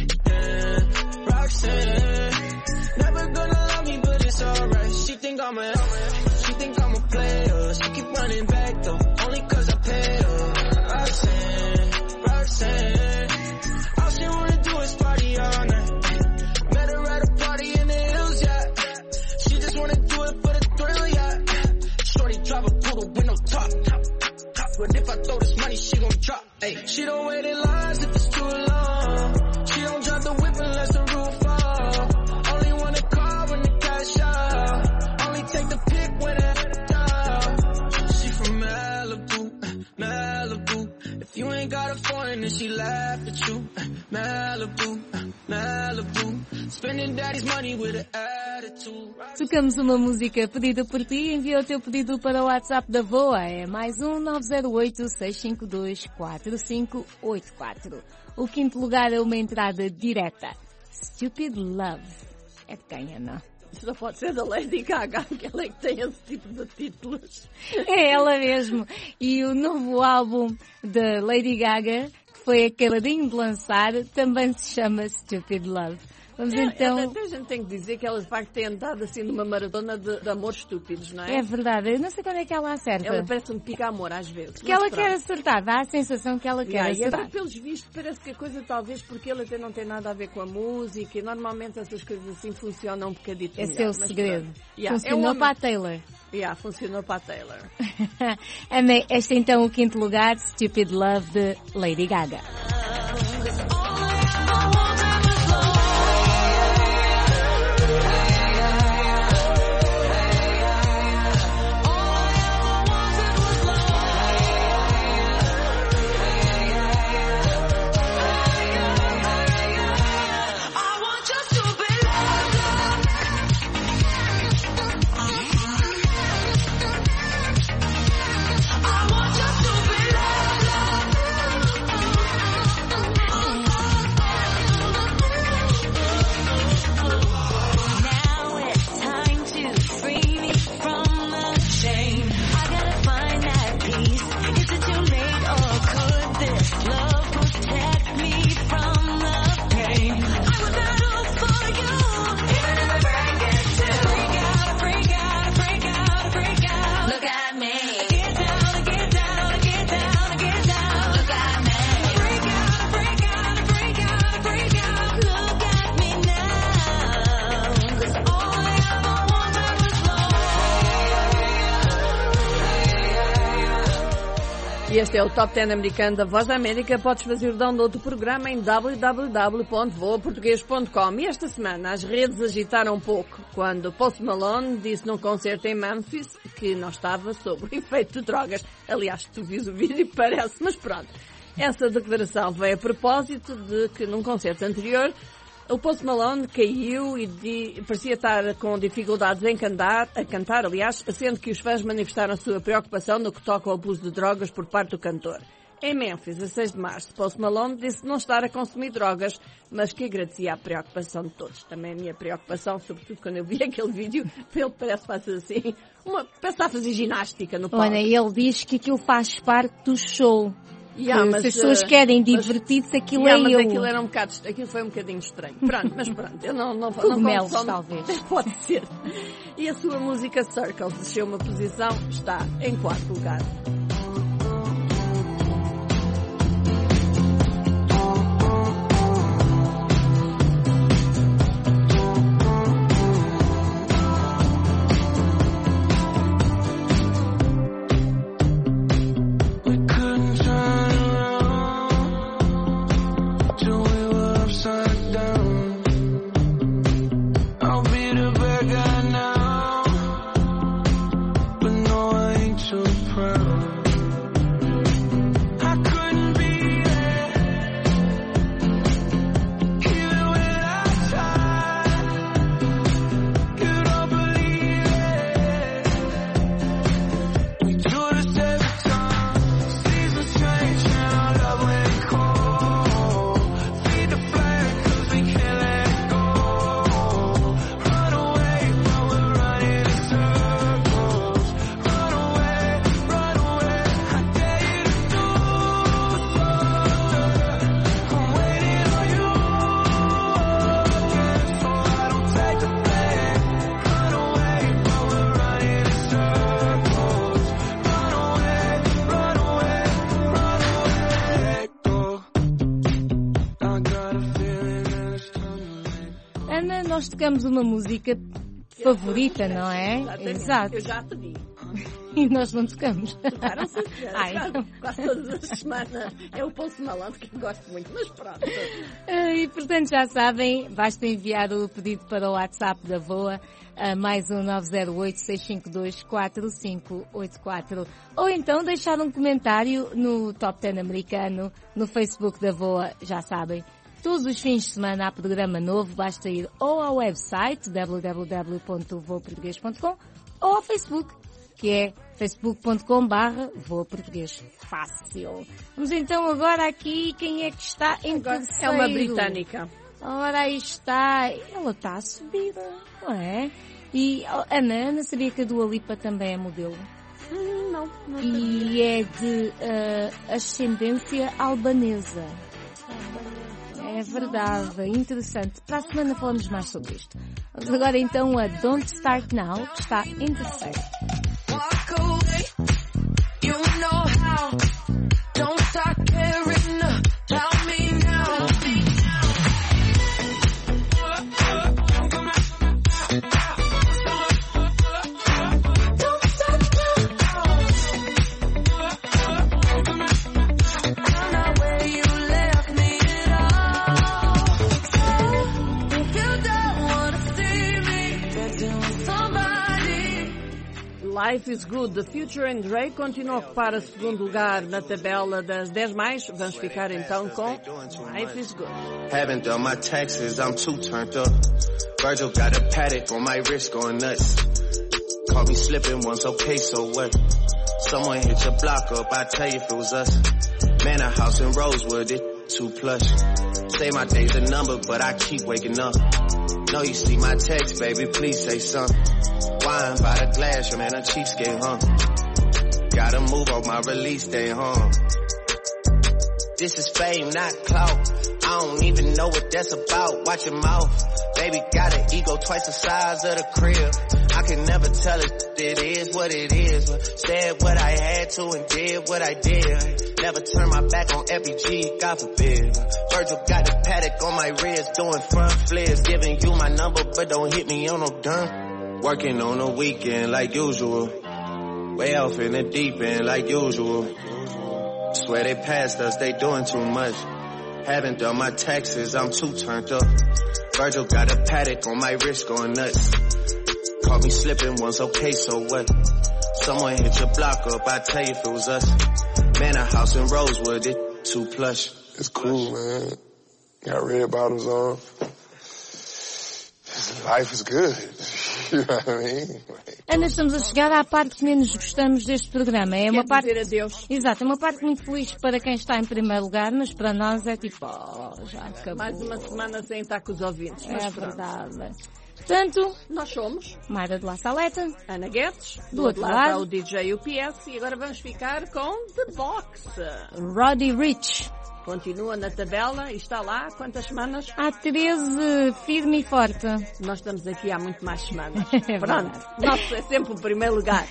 Roxanne, never gonna love me, but it's alright. She think I'm a player. She keep running back though, only cause I pay her. Roxanne, all she wanna do is party all night. Met her at a party in the hills, yeah. She just wanna do it for the thrill, yeah. Shorty drive a poodle with no top. But if I throw this money, she gon' drop. Ay. She don't wait in lines if it's too long. She don't drive the whip unless the roof fall. Only want a car when the cash out. Only take the pick when it down. She from Malibu, Malibu. If you ain't got a foreign, then she laugh at you. Malibu, Malibu. Spending daddy's money with an attitude. Tocamos uma música pedida por ti. Envia o teu pedido para o WhatsApp da VOA. É mais 908-652-4584. O 5º lugar é uma entrada direta. Stupid Love. É de quem, Ana? Isso não pode ser da Lady Gaga, que ela é que tem esse tipo de títulos. É ela mesmo. E o novo álbum da Lady Gaga, que foi acabadinho de lançar, também se chama Stupid Love. Vamos então... Até a gente tem que dizer que ela de facto tem andado assim numa maratona de amores estúpidos, não é? É verdade, eu não sei quando é que ela acerta. Ela parece um pica-amor às vezes. Porque ela quer acertar, dá a sensação que ela quer acertar. E pelos vistos parece que a coisa talvez porque ele até não tem nada a ver com a música e normalmente essas coisas assim funcionam um bocadito melhor. Esse é o segredo. Funcionou para a Taylor. Funcionou para a Taylor. Este é então o 5º lugar, Stupid Love de Lady Gaga. E este é o Top 10 americano da Voz da América. Podes fazer o download do programa em www.voaportugues.com. E esta semana as redes agitaram um pouco quando Post Malone disse num concerto em Memphis que não estava sob o efeito de drogas. Aliás, tu vis o vídeo e parece, mas pronto. Essa declaração veio a propósito de que num concerto anterior o Post Malone caiu e parecia estar com dificuldades a cantar, sendo que os fãs manifestaram a sua preocupação no que toca ao abuso de drogas por parte do cantor. Em Memphis, a 6 de março, Post Malone disse não estar a consumir drogas, mas que agradecia a preocupação de todos. Também a minha preocupação, sobretudo quando eu vi aquele vídeo, ele parece que faz assim, parece a fazer ginástica no palco. Olha, ele diz que aquilo faz parte do show. Mas, se as pessoas querem divertir-se, aquilo é mas eu. Aquilo foi um bocadinho estranho. Pronto, mas pronto, eu não Cogumelos, talvez. Pode ser. E a sua música Circles desceu uma posição, está em 4º lugar. Nós tocamos uma música favorita, não é? Exato. Eu já pedi. E nós não tocamos. Tocaram-se quase todas as semanas. É o Post Malone que eu gosto muito, mas pronto. E portanto já sabem, basta enviar o pedido para o WhatsApp da VOA a mais um 908-652-4584. Ou então deixar um comentário no Top 10 americano, no Facebook da VOA, já sabem. Todos os fins de semana há programa novo, basta ir ou ao website www.voaportugues.com ou ao Facebook, que é facebook.com/voaportugues. Fácil. Vamos então agora aqui, quem é que está em terceiro? É uma britânica. Ora, aí está. Ela está a subir, não é? E Ana sabia que a Dua Lipa também é modelo? Não e é de ascendência albanesa. É verdade, interessante. Para a semana falamos mais sobre isto. Vamos agora então a Don't Start Now, que está em terceiro. Walk away, you know how. Don't start caring about me now. Life is Good, The Future and Drake continua a ocupar o segundo lugar na tabela das 10 mais. Vamos ficar então com Life is Good. Haven't done my taxes, I'm too turned up. Virgil got a paddock on my wrist going nuts. Caught me slipping once, okay, so what? Someone hit your block up, I tell you if it was us. Man, a house in Rosewood, it too plush. Say my day's a number, but I keep waking up. Know you see my text, baby, please say something. Wine by the glass, your man a cheapskate, huh? Gotta move on my release day, huh? This is fame, not clout. I don't even know what that's about. Watch your mouth. Baby got an ego twice the size of the crib. I can never tell it is what it is. Said what I had to and did what I did. Never turn my back on FBG, God forbid. Virgil got the paddock on my wrist, doing front flips. Giving you my number, but don't hit me on no dumb. Working on the weekend like usual. Way off in the deep end like usual. Swear they passed us, they doing too much. Haven't done my taxes, I'm too turned up. Virgil got a paddock on my wrist going nuts. Caught me slipping once, okay, so what? Someone hit your block up, I tell you if it was us. Man, a house in Rosewood, it too plush. It's cool, man. Got red bottoms on. Life is good. You know what I mean? Ana, estamos a chegar à parte que menos gostamos deste programa. É uma parte... dizer adeus. Exato, é uma parte muito feliz para quem está em primeiro lugar, mas para nós é tipo, já acabou. Mais uma semana sem estar com os ouvintes. É verdade. Portanto, nós somos Mayra de La Saleta, Ana Guedes, do outro lado, o DJ UPS, e agora vamos ficar com The Box. Roddy Ricch. Continua na tabela e está lá quantas semanas? Há 13, firme e forte. Nós estamos aqui há muito mais semanas. É pronto, nosso é sempre o primeiro lugar.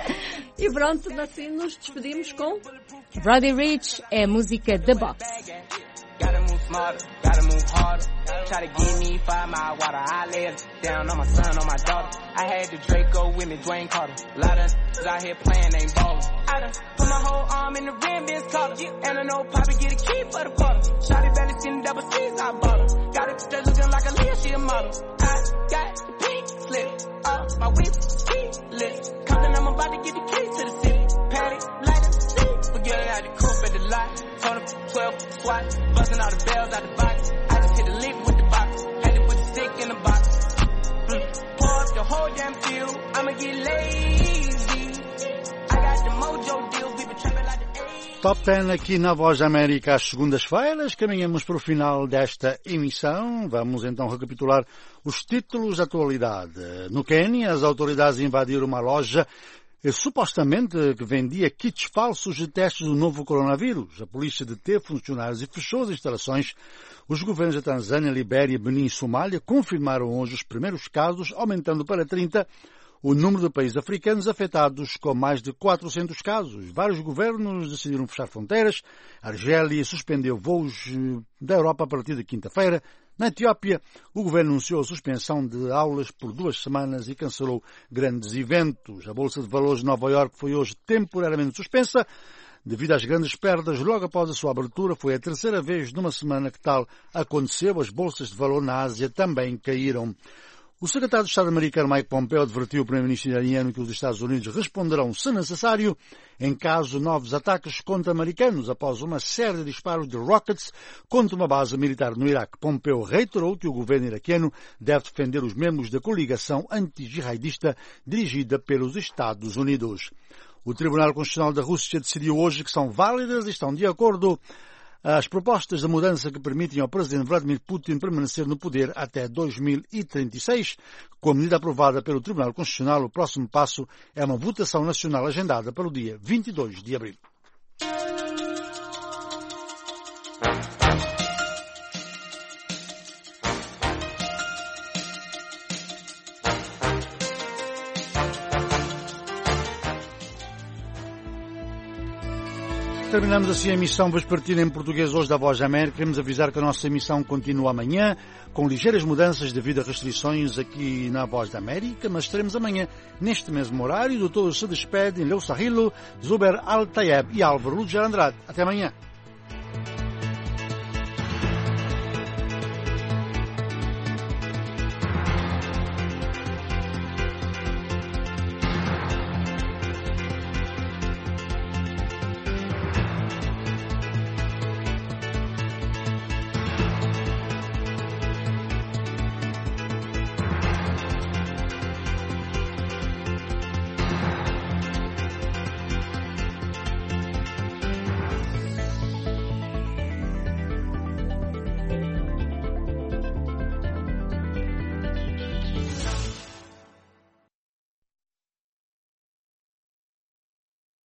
E pronto, assim nos despedimos com Roddy Ricch, é a música The Box. Gotta move smarter, gotta move harder. Try to give me 5 mile water. I lay it down on my son, on my daughter. I had the Draco with me, Dwayne Carter. A lot of out here playing, ain't ballin'. I done put my whole arm in the rim, Vince Carter. And I know Poppy get a key for the quarter. Shotty belly seen double C's, I bought her. Got it straight looking like a Leah, she a model. I got the pink slip off my whip, keyless. Compton, I'm about to get the keys to the city. Patty, light up the seat. Forget I got the coupe at the lot. Told him 12 SWAT, busting all the bells out the box. I just hit the lick with the box, had to put the stick in the box. Pour up the whole damn field, I'ma get lazy. I got the mojo deals, we been trapping like the A. Top 10 aqui na Voz da América às segundas-feiras. Caminhamos para o final desta emissão. Vamos então recapitular os títulos da atualidade. No Quênia, as autoridades invadiram uma loja supostamente que vendia kits falsos de testes do novo coronavírus. A polícia deteve funcionários e fechou as instalações. Os governos da Tanzânia, Libéria, Benin e Somália confirmaram hoje os primeiros casos, aumentando para 30 o número de países africanos afetados com mais de 400 casos. Vários governos decidiram fechar fronteiras. A Argélia suspendeu voos da Europa a partir de quinta-feira. Na Etiópia, o governo anunciou a suspensão de aulas por 2 semanas e cancelou grandes eventos. A Bolsa de Valores de Nova Iorque foi hoje temporariamente suspensa. Devido às grandes perdas, logo após a sua abertura, foi a terceira vez numa semana que tal aconteceu. As bolsas de valor na Ásia também caíram. O secretário de Estado americano Mike Pompeo advertiu o primeiro-ministro iraniano que os Estados Unidos responderão, se necessário, em caso de novos ataques contra americanos, após uma série de disparos de rockets contra uma base militar no Iraque. Pompeo reiterou que o governo iraquiano deve defender os membros da coligação anti-jihadista dirigida pelos Estados Unidos. O Tribunal Constitucional da Rússia decidiu hoje que são válidas e estão de acordo as propostas de mudança que permitem ao presidente Vladimir Putin permanecer no poder até 2036. Com a medida aprovada pelo Tribunal Constitucional, o próximo passo é uma votação nacional agendada para o dia 22 de abril. Terminamos assim a emissão vespertina em português hoje da Voz da América. Queremos avisar que a nossa emissão continua amanhã, com ligeiras mudanças devido a restrições aqui na Voz da América, mas estaremos amanhã neste mesmo horário. O todos se despedem, Leo Sahilo, Zuber Al-Tayeb e Álvaro Lujar Andrade. Até amanhã.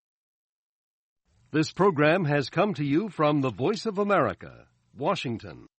This program has come to you from the Voice of America, Washington.